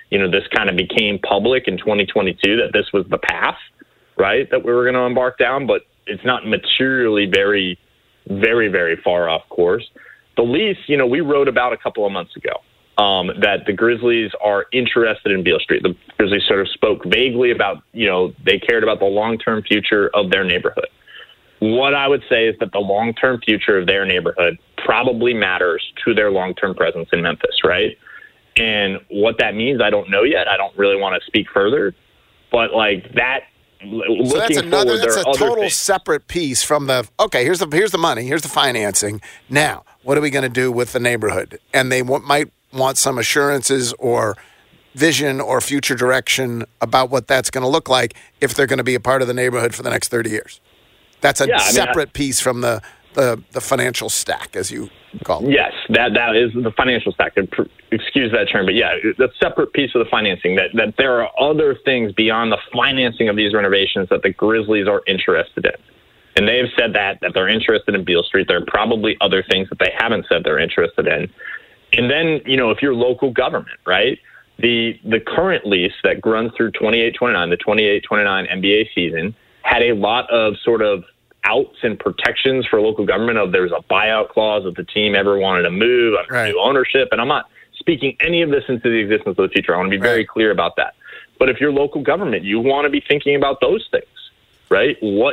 this kind of became public in 2022 that this was the path, right, that we were going to embark down, but it's not materially very, very, very far off course. The lease, we wrote about a couple of months ago that the Grizzlies are interested in Beale Street. The Grizzlies sort of spoke vaguely about, they cared about the long-term future of their neighborhood. What I would say is that the long-term future of their neighborhood probably matters to their long-term presence in Memphis, right? And what that means, I don't know yet. I don't really want to speak further. But like that, so that's a total separate piece from here's the money, here's the financing. Now, what are we going to do with the neighborhood? And they might want some assurances or vision or future direction about what that's going to look like if they're going to be a part of the neighborhood for the next 30 years. That's a separate piece from the financial stack, as you call it. Yes, that is the financial stack. Excuse that term, but yeah, the separate piece of the financing, that there are other things beyond the financing of these renovations that the Grizzlies are interested in. And they have said that they're interested in Beale Street. There are probably other things that they haven't said they're interested in. And then, if you're local government, right, the current lease that runs through 28-29, the 28-29 NBA season, had a lot of sort of outs and protections for local government of there's a buyout clause if the team ever wanted to move under new ownership. And I'm not speaking any of this into the existence of the future. I want to be very clear about that. But if you're local government, you want to be thinking about those things, right?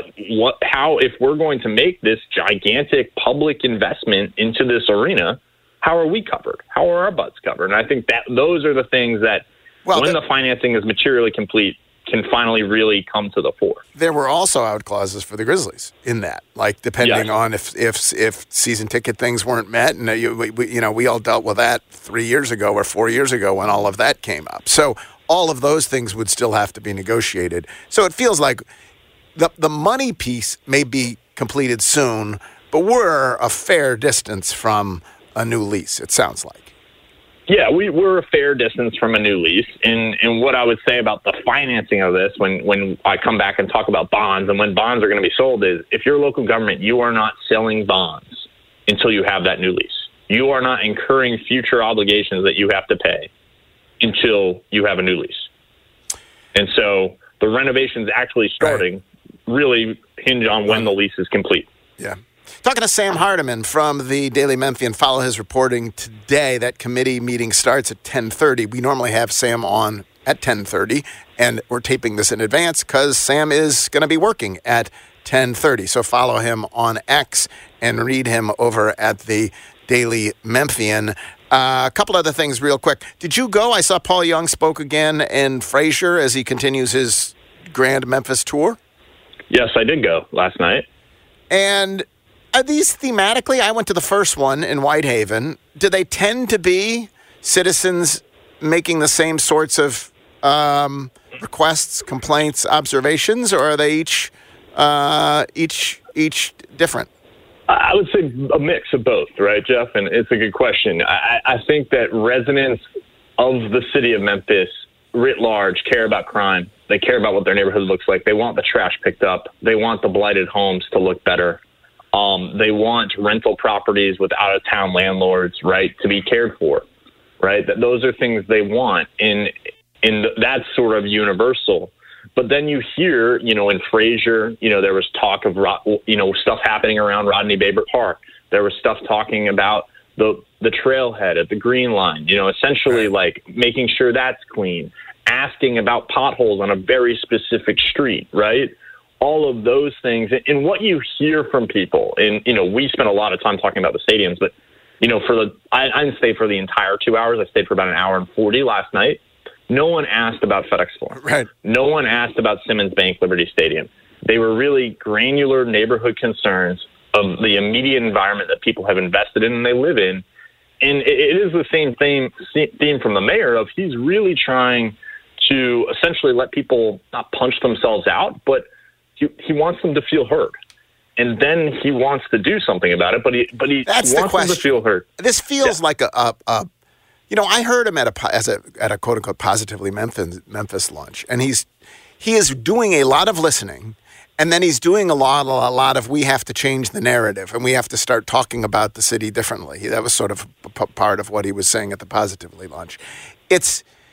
How, if we're going to make this gigantic public investment into this arena, how are we covered? How are our butts covered? And I think that those are the things that when the financing is materially complete, can finally really come to the fore. There were also out clauses for the Grizzlies in that, like depending on if season ticket things weren't met, and we all dealt with that 3 years ago or 4 years ago when all of that came up. So all of those things would still have to be negotiated. So it feels like the money piece may be completed soon, but we're a fair distance from a new lease. It sounds like. Yeah, we're a fair distance from a new lease. And what I would say about the financing of this when I come back and talk about bonds and when bonds are going to be sold is if you're a local government, you are not selling bonds until you have that new lease. You are not incurring future obligations that you have to pay until you have a new lease. And so the renovations actually starting really hinge on when the lease is complete. Yeah. Talking to Sam Hardiman from the Daily Memphian. Follow his reporting today. That committee meeting starts at 10:30. We normally have Sam on at 10:30, and we're taping this in advance because Sam is going to be working at 10:30. So follow him on X and read him over at the Daily Memphian. A couple other things real quick. Did you go? I saw Paul Young spoke again in Frazier as he continues his Grand Memphis tour. Yes, I did go last night. And are these thematically? I went to the first one in Whitehaven. Do they tend to be citizens making the same sorts of requests, complaints, observations, or are they each different? I would say a mix of both, right, Jeff? And it's a good question. I think that residents of the city of Memphis writ large care about crime. They care about what their neighborhood looks like. They want the trash picked up. They want the blighted homes to look better. They want rental properties with out-of-town landlords, right, to be cared for, right? Those are things they want, and that's sort of universal. But then you hear, in Frazier, there was talk of, stuff happening around Rodney Babert Park. There was stuff talking about the trailhead at the Green Line, essentially like making sure that's clean, asking about potholes on a very specific street, right? All of those things. And what you hear from people, and, we spent a lot of time talking about the stadiums, but, I didn't stay for the entire 2 hours. I stayed for about an hour and 40 last night. No one asked about FedEx Forum. Right. No one asked about Simmons Bank Liberty Stadium. They were really granular neighborhood concerns of the immediate environment that people have invested in and they live in. And it is the same theme from the mayor of he's really trying to essentially let people not punch themselves out, but he wants them to feel heard. And then he wants to do something about it, but he That's wants them to feel heard. This feels like I heard him at a quote unquote positively Memphis lunch, and he is doing a lot of listening, and then he's doing a lot of we have to change the narrative and we have to start talking about the city differently. That was sort of part of what he was saying at the positively lunch.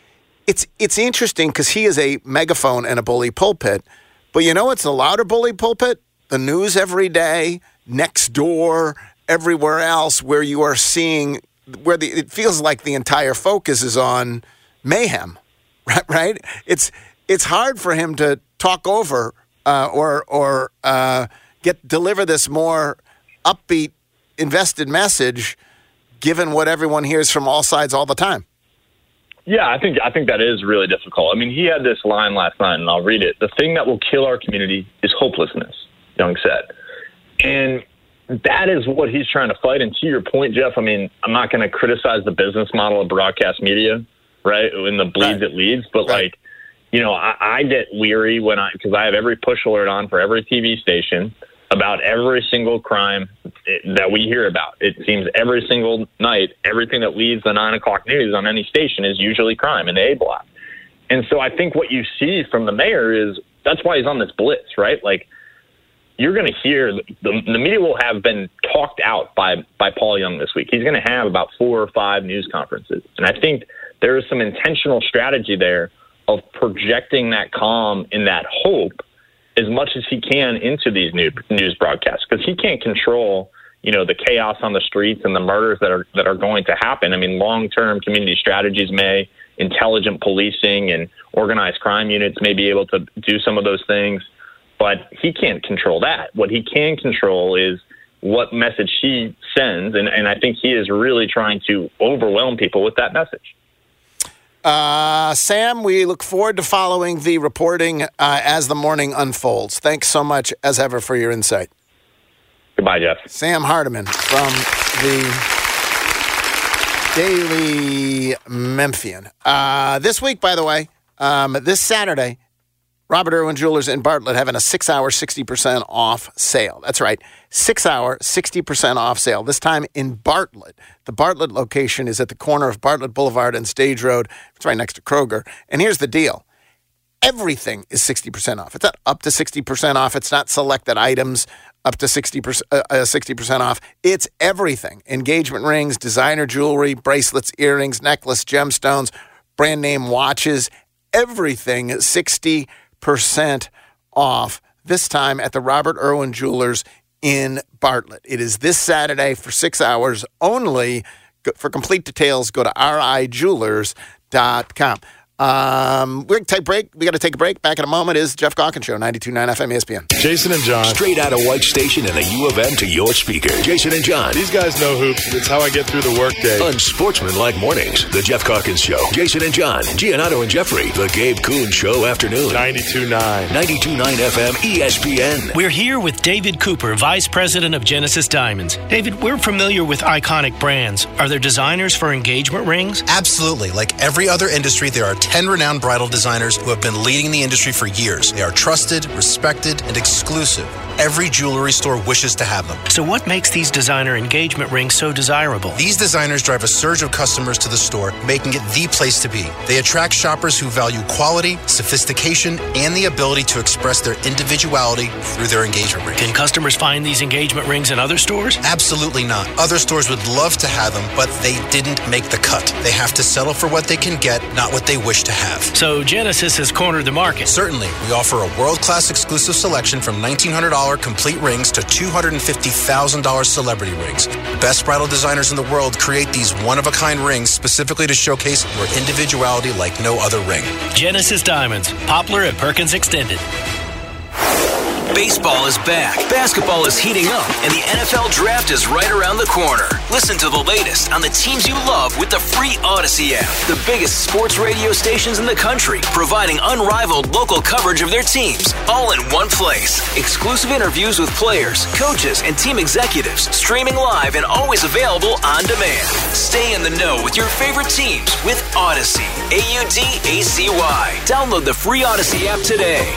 it's interesting because he is a megaphone and a bully pulpit. But you know what's a louder bully pulpit? The news every day, next door, everywhere else, where you are seeing it feels like the entire focus is on mayhem, right? It's hard for him to talk over or deliver this more upbeat, invested message, given what everyone hears from all sides all the time. Yeah, I think that is really difficult. I mean, he had this line last night, and I'll read it. The thing that will kill our community is hopelessness, Young said. And that is what he's trying to fight. And to your point, Jeff, I mean, I'm not going to criticize the business model of broadcast media, right, in the bleeds it leads. But, like, you know, I get weary because I have every push alert on for every TV station about every single crime that we hear about. It seems every single night, everything that leads the 9 o'clock news on any station is usually crime in the A block. And so I think what you see from the mayor is that's why he's on this blitz, right? Like, you're going to hear the media will have been talked out by Paul Young this week. He's going to have about 4 or 5 news conferences. And I think there is some intentional strategy there of projecting that calm and that hope as much as he can into these news broadcasts, because he can't control, you know, the chaos on the streets and the murders that are going to happen. I mean, long-term community strategies may, intelligent policing and organized crime units may be able to do some of those things, but he can't control that. What he can control is what message he sends, and I think he is really trying to overwhelm people with that message. Sam, we look forward to following the reporting as the morning unfolds. Thanks so much, as ever, for your insight. Goodbye, Jeff. Sam Hardiman from the Daily Memphian. This week, by the way, this Saturday, Robert Irwin Jewelers in Bartlett having a 6-hour, 60% off sale. That's right, 6-hour, 60% off sale. This time in Bartlett. The Bartlett location is at the corner of Bartlett Boulevard and Stage Road. It's right next to Kroger. And here's the deal. Everything is 60% off. It's not up to 60% off. It's not selected items up to 60% off. It's everything. Engagement rings, designer jewelry, bracelets, earrings, necklace, gemstones, brand name watches, everything 60% off, this time at the Robert Irwin Jewelers in Bartlett. It is this Saturday for 6 hours only. For complete details, go to rijewelers.com. We're going to take a break. We got to take a break. Back in a moment is Jeff Calkins Show, 92.9 FM ESPN. Jason and John. Straight out of White Station and a U of M to your speaker. Jason and John. These guys know hoops. It's how I get through the workday. Unsportsmanlike mornings. The Jeff Calkins Show. Jason and John. Giannato and Jeffrey. The Gabe Kuhn Show afternoon. 92.9. 92.9 FM ESPN. We're here with David Cooper, Vice President of Genesis Diamonds. David, we're familiar with iconic brands. Are there designers for engagement rings? Absolutely. Like every other industry, there are 10 renowned bridal designers who have been leading the industry for years. They are trusted, respected, and exclusive. Every jewelry store wishes to have them. So what makes these designer engagement rings so desirable? These designers drive a surge of customers to the store, making it the place to be. They attract shoppers who value quality, sophistication, and the ability to express their individuality through their engagement ring. Can customers find these engagement rings in other stores? Absolutely not. Other stores would love to have them, but they didn't make the cut. They have to settle for what they can get, not what they wish to have. So Genesis has cornered the market. Certainly. We offer a world-class exclusive selection from $1,900 complete rings to $250,000 celebrity rings. The best bridal designers in the world create these one-of-a-kind rings specifically to showcase your individuality like no other ring. Genesis Diamonds. Poplar at Perkins Extended. Baseball is back, basketball is heating up, and the NFL Draft is right around the corner. Listen to the latest on the teams you love with the free Odyssey app. The biggest sports radio stations in the country, providing unrivaled local coverage of their teams, all in one place. Exclusive interviews with players, coaches, and team executives, streaming live and always available on demand. Stay in the know with your favorite teams with Odyssey. AUDACY. Download the free Odyssey app today.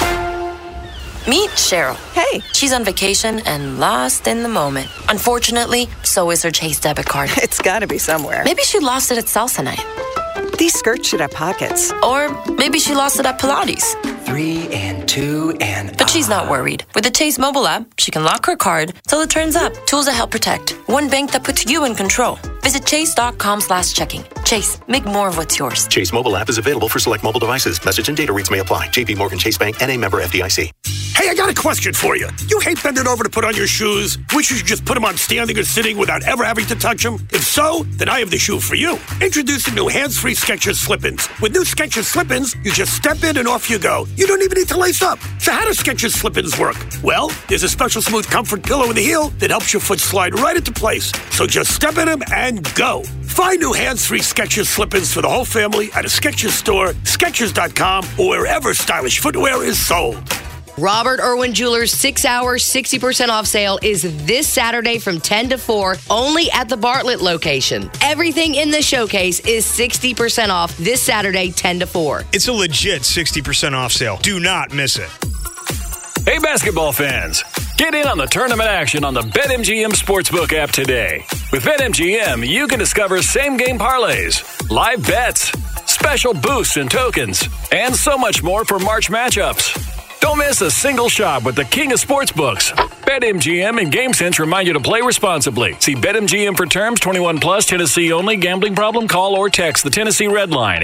Meet Cheryl. Hey. She's on vacation and lost in the moment. Unfortunately, so is her Chase debit card. It's got to be somewhere. Maybe she lost it at salsa night. These skirts should have pockets. Or maybe she lost it at Pilates. 3 and 2 and... But she's not worried. With the Chase mobile app, she can lock her card till it turns up. Tools that help protect. One bank that puts you in control. Visit chase.com/checking. Chase, make more of what's yours. Chase mobile app is available for select mobile devices. Message and data rates may apply. JP Morgan Chase Bank, N.A. member FDIC. Hey, I got a question for you. You hate bending over to put on your shoes? Wish you should just put them on standing or sitting without ever having to touch them? If so, then I have the shoe for you. Introducing new hands-free Skechers Slip-ins. With new Skechers Slip-ins, you just step in and off you go. You don't even need to lace up. So how do Skechers Slip-ins work? Well, there's a special smooth comfort pillow in the heel that helps your foot slide right into place. So just step in them and go. Find new hands-free Skechers Slip-ins for the whole family at a Skechers store, Skechers.com, or wherever stylish footwear is sold. Robert Irwin Jewelers 6-hour, 60% off sale is this Saturday from 10 to 4, only at the Bartlett location. Everything in the showcase is 60% off this Saturday, 10 to 4. It's a legit 60% off sale. Do not miss it. Hey, basketball fans. Get in on the tournament action on the BetMGM Sportsbook app today. With BetMGM, you can discover same-game parlays, live bets, special boosts and tokens, and so much more for March matchups. Don't miss a single shot with the king of sportsbooks. BetMGM and GameSense remind you to play responsibly. See BetMGM for terms. 21 plus, Tennessee only. Gambling problem? Call or text the Tennessee Red Line,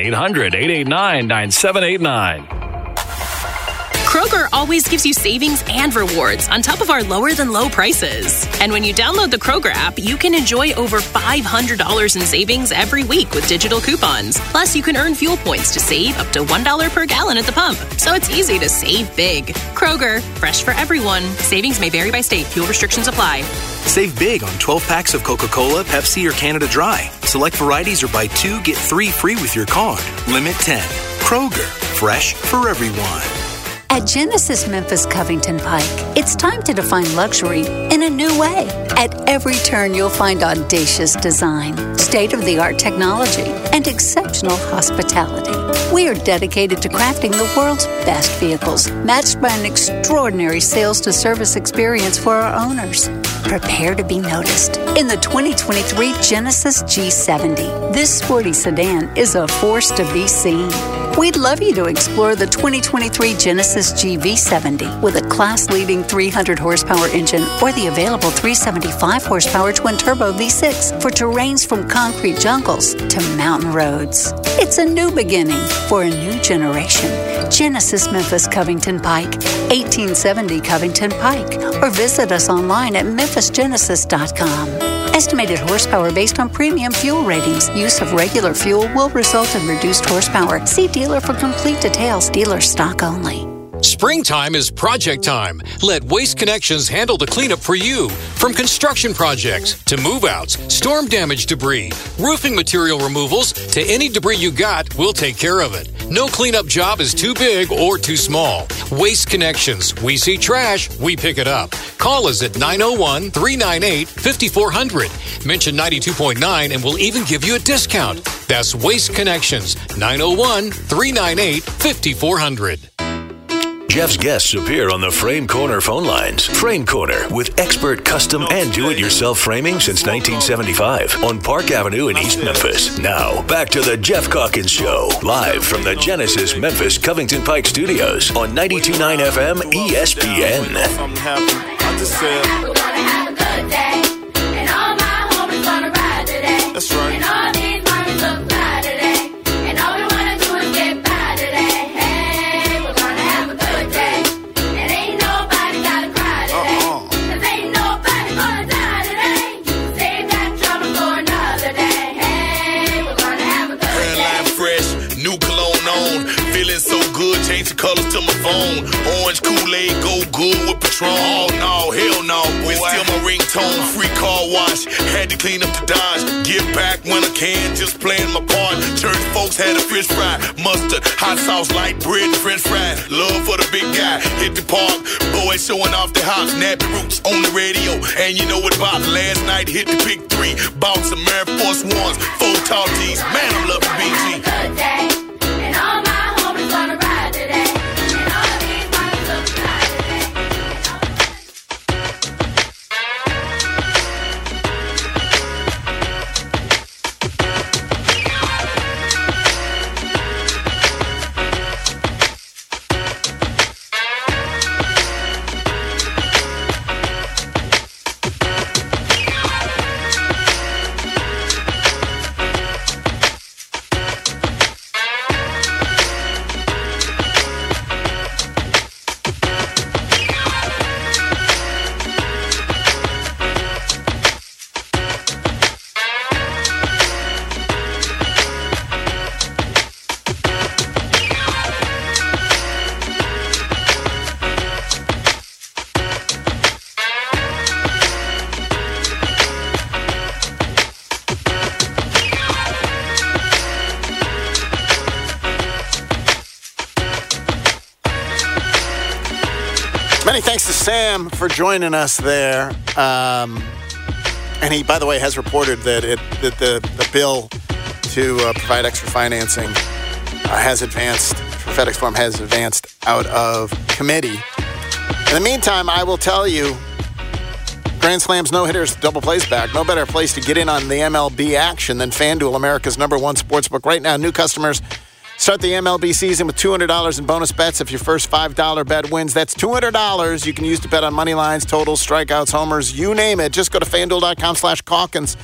800-889-9789. Kroger always gives you savings and rewards on top of our lower-than-low prices. And when you download the Kroger app, you can enjoy over $500 in savings every week with digital coupons. Plus, you can earn fuel points to save up to $1 per gallon at the pump. So it's easy to save big. Kroger, fresh for everyone. Savings may vary by state. Fuel restrictions apply. Save big on 12 packs of Coca-Cola, Pepsi, or Canada Dry. Select varieties or buy 2, get 3 free with your card. Limit 10. Kroger, fresh for everyone. At Genesis Memphis Covington Pike, it's time to define luxury in a new way. At every turn, you'll find audacious design, state-of-the-art technology, and exceptional hospitality. We are dedicated to crafting the world's best vehicles, matched by an extraordinary sales-to-service experience for our owners. Prepare to be noticed in the 2023 Genesis G70. This sporty sedan is a force to be seen. We'd love you to explore the 2023 Genesis GV70 with a class-leading 300 horsepower engine or the available 375 horsepower twin-turbo V6 for terrains from concrete jungles to mountain roads. It's a new beginning for a new generation. Genesis Memphis Covington Pike, 1870 Covington Pike, or visit us online at memphisgenesis.com. Estimated horsepower based on premium fuel ratings. Use of regular fuel will result in reduced horsepower. See dealer for complete details. Dealer stock only. Springtime is project time. Let Waste Connections handle the cleanup for you. From construction projects to move-outs, storm damage debris, roofing material removals, to any debris you got, we'll take care of it. No cleanup job is too big or too small. Waste Connections. We see trash, we pick it up. Call us at 901-398-5400. Mention 92.9 and we'll even give you a discount. That's Waste Connections. 901-398-5400. Jeff's guests appear on the Frame Corner phone lines. Frame Corner, with expert custom and do-it-yourself framing since 1975 on Park Avenue in East Memphis. Now, back to the Jeff Calkins Show, live from the Genesis Memphis Covington Pike Studios on 92.9 FM ESPN. That's right. And all these moments look fly today. And all we wanna do is get by today. Hey, we're gonna have a good day. And ain't nobody gotta cry today. 'Cause ain't nobody gonna die today. Save that trouble for another day. Hey, we're gonna have a good day. Hairline fresh, new cologne on. Feeling so good, change the colors to my phone. Orange Kool-Aid, go good with Patron. Oh no, hell no, boy. Still my ringtone, free car wash. Had to clean up the Dodge. Get back when I can, just playing my part. Church folks had a fish fry, mustard, hot sauce, light bread, French fries. Love for the big guy, hit the park. Boys showing off the hops, nappy roots on the radio. And you know what about last night, hit the pick 3. Bought some Air Force Ones, 4 tall tees. Man, I'm loving BG. Good day. And all my homies gonna ride today. And all these moments look fly today. Many thanks to Sam for joining us there. And he, by the way, has reported that the bill to provide extra financing has advanced. FedEx Forum has advanced out of committee. In the meantime, I will tell you, Grand Slams, no-hitters, double plays back. No better place to get in on the MLB action than FanDuel, America's #1 sportsbook. Right now, new customers start the MLB season with $200 in bonus bets if your first $5 bet wins. That's $200 you can use to bet on money lines, totals, strikeouts, homers, you name it. Just go to FanDuel.com/Calkins,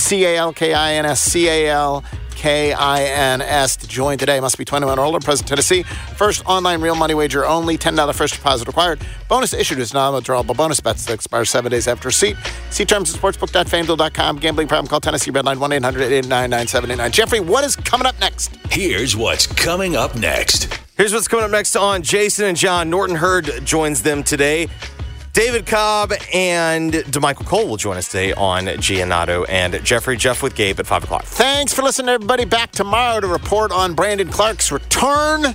CALKINS to join today. Must be 21 or older, present Tennessee. First online real money wager only. $10 first deposit required. Bonus issued is non-withdrawable bonus bets that expire 7 days after receipt. See terms at sportsbook.fanduel.com. Gambling problem? Call Tennessee Redline 1-800-889-9789. Jeffrey, what is coming up next? Here's what's coming up next. Here's what's coming up next on Jason and John. Norton Hurd joins them today. David Cobb and DeMichael Cole will join us today on Giannato and Jeffrey. Jeff with Gabe at 5 o'clock. Thanks for listening, everybody. Back tomorrow to report on Brandon Clark's return.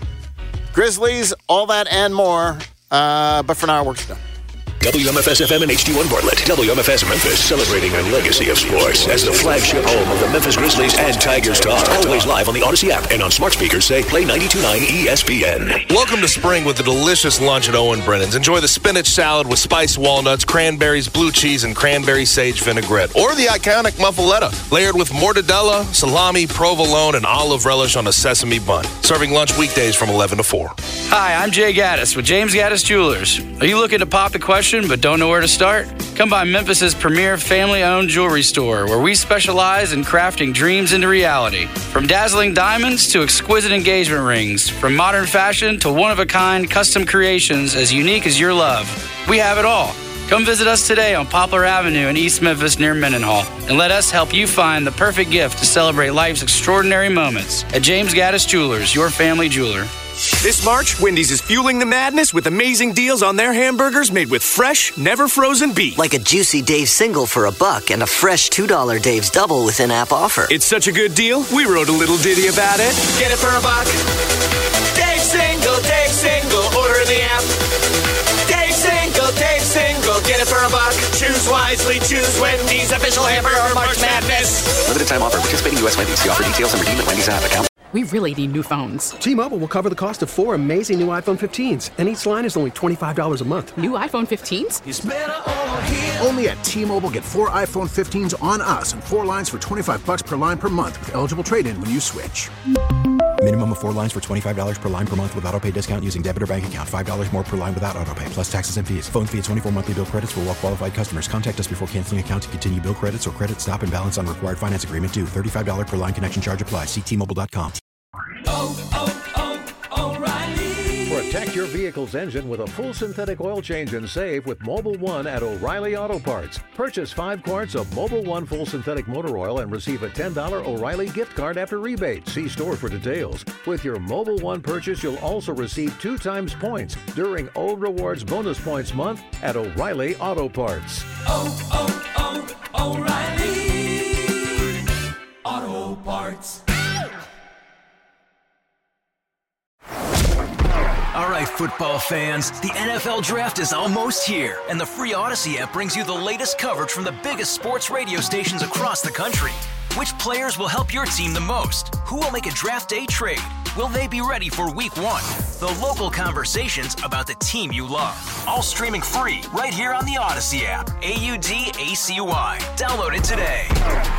Grizzlies, all that and more. But for now, our work's done. WMFS-FM and HD1 Bartlett. WMFS Memphis, celebrating a legacy of sports as the flagship home of the Memphis Grizzlies and Tigers Talk. Always live on the Odyssey app and on smart speakers. Say Play 92.9 ESPN. Welcome to spring with a delicious lunch at Owen Brennan's. Enjoy the spinach salad with spiced walnuts, cranberries, blue cheese, and cranberry sage vinaigrette. Or the iconic muffaletta, layered with mortadella, salami, provolone, and olive relish on a sesame bun. Serving lunch weekdays from 11 to 4. Hi, I'm Jay Gaddis with James Gaddis Jewelers. Are you looking to pop the question but don't know where to start? Come by Memphis's premier family-owned jewelry store where we specialize in crafting dreams into reality. From dazzling diamonds to exquisite engagement rings, from modern fashion to one-of-a-kind custom creations as unique as your love. We have it all. Come visit us today on Poplar Avenue in East Memphis near Mendenhall and let us help you find the perfect gift to celebrate life's extraordinary moments at James Gaddis Jewelers, your family jeweler. This March, Wendy's is fueling the madness with amazing deals on their hamburgers made with fresh, never frozen beef. Like a juicy Dave's single for $1 and a fresh $2 Dave's double with in-app offer. It's such a good deal, we wrote a little ditty about it. Get it for $1. Dave's single, order in the app. Dave's single, get it for $1. Choose wisely, choose Wendy's official hamburger March Madness. Limited time offer. Participating U.S. Wendy's. See offer details and redeem at Wendy's app. Account. We really need new phones. T-Mobile will cover the cost of 4 amazing new iPhone 15s, and each line is only $25 a month. New iPhone 15s? It's better over here. Only at T-Mobile, get 4 iPhone 15s on us and 4 lines for $25 per line per month with eligible trade-in when you switch. Minimum of 4 lines for $25 per line per month with autopay discount using debit or bank account. $5 more per line without autopay, plus taxes and fees. Phone fee at 24 monthly bill credits for well-qualified customers. Contact us before canceling account to continue bill credits or credit stop and balance on required finance agreement due. $35 per line connection charge applies. See T-Mobile.com. O'Reilly. Protect your vehicle's engine with a full synthetic oil change and save with Mobil 1 at O'Reilly Auto Parts. Purchase 5 quarts of Mobil 1 full synthetic motor oil and receive a $10 O'Reilly gift card after rebate. See store for details. With your Mobil 1 purchase, you'll also receive 2 times points during O Rewards Bonus Points Month at O'Reilly Auto Parts. O'Reilly Auto Parts. All right, football fans, the NFL Draft is almost here, and the free Odyssey app brings you the latest coverage from the biggest sports radio stations across the country. Which players will help your team the most? Who will make a draft day trade? Will they be ready for week 1? The local conversations about the team you love. All streaming free right here on the Odyssey app. AUDACY. Download it today.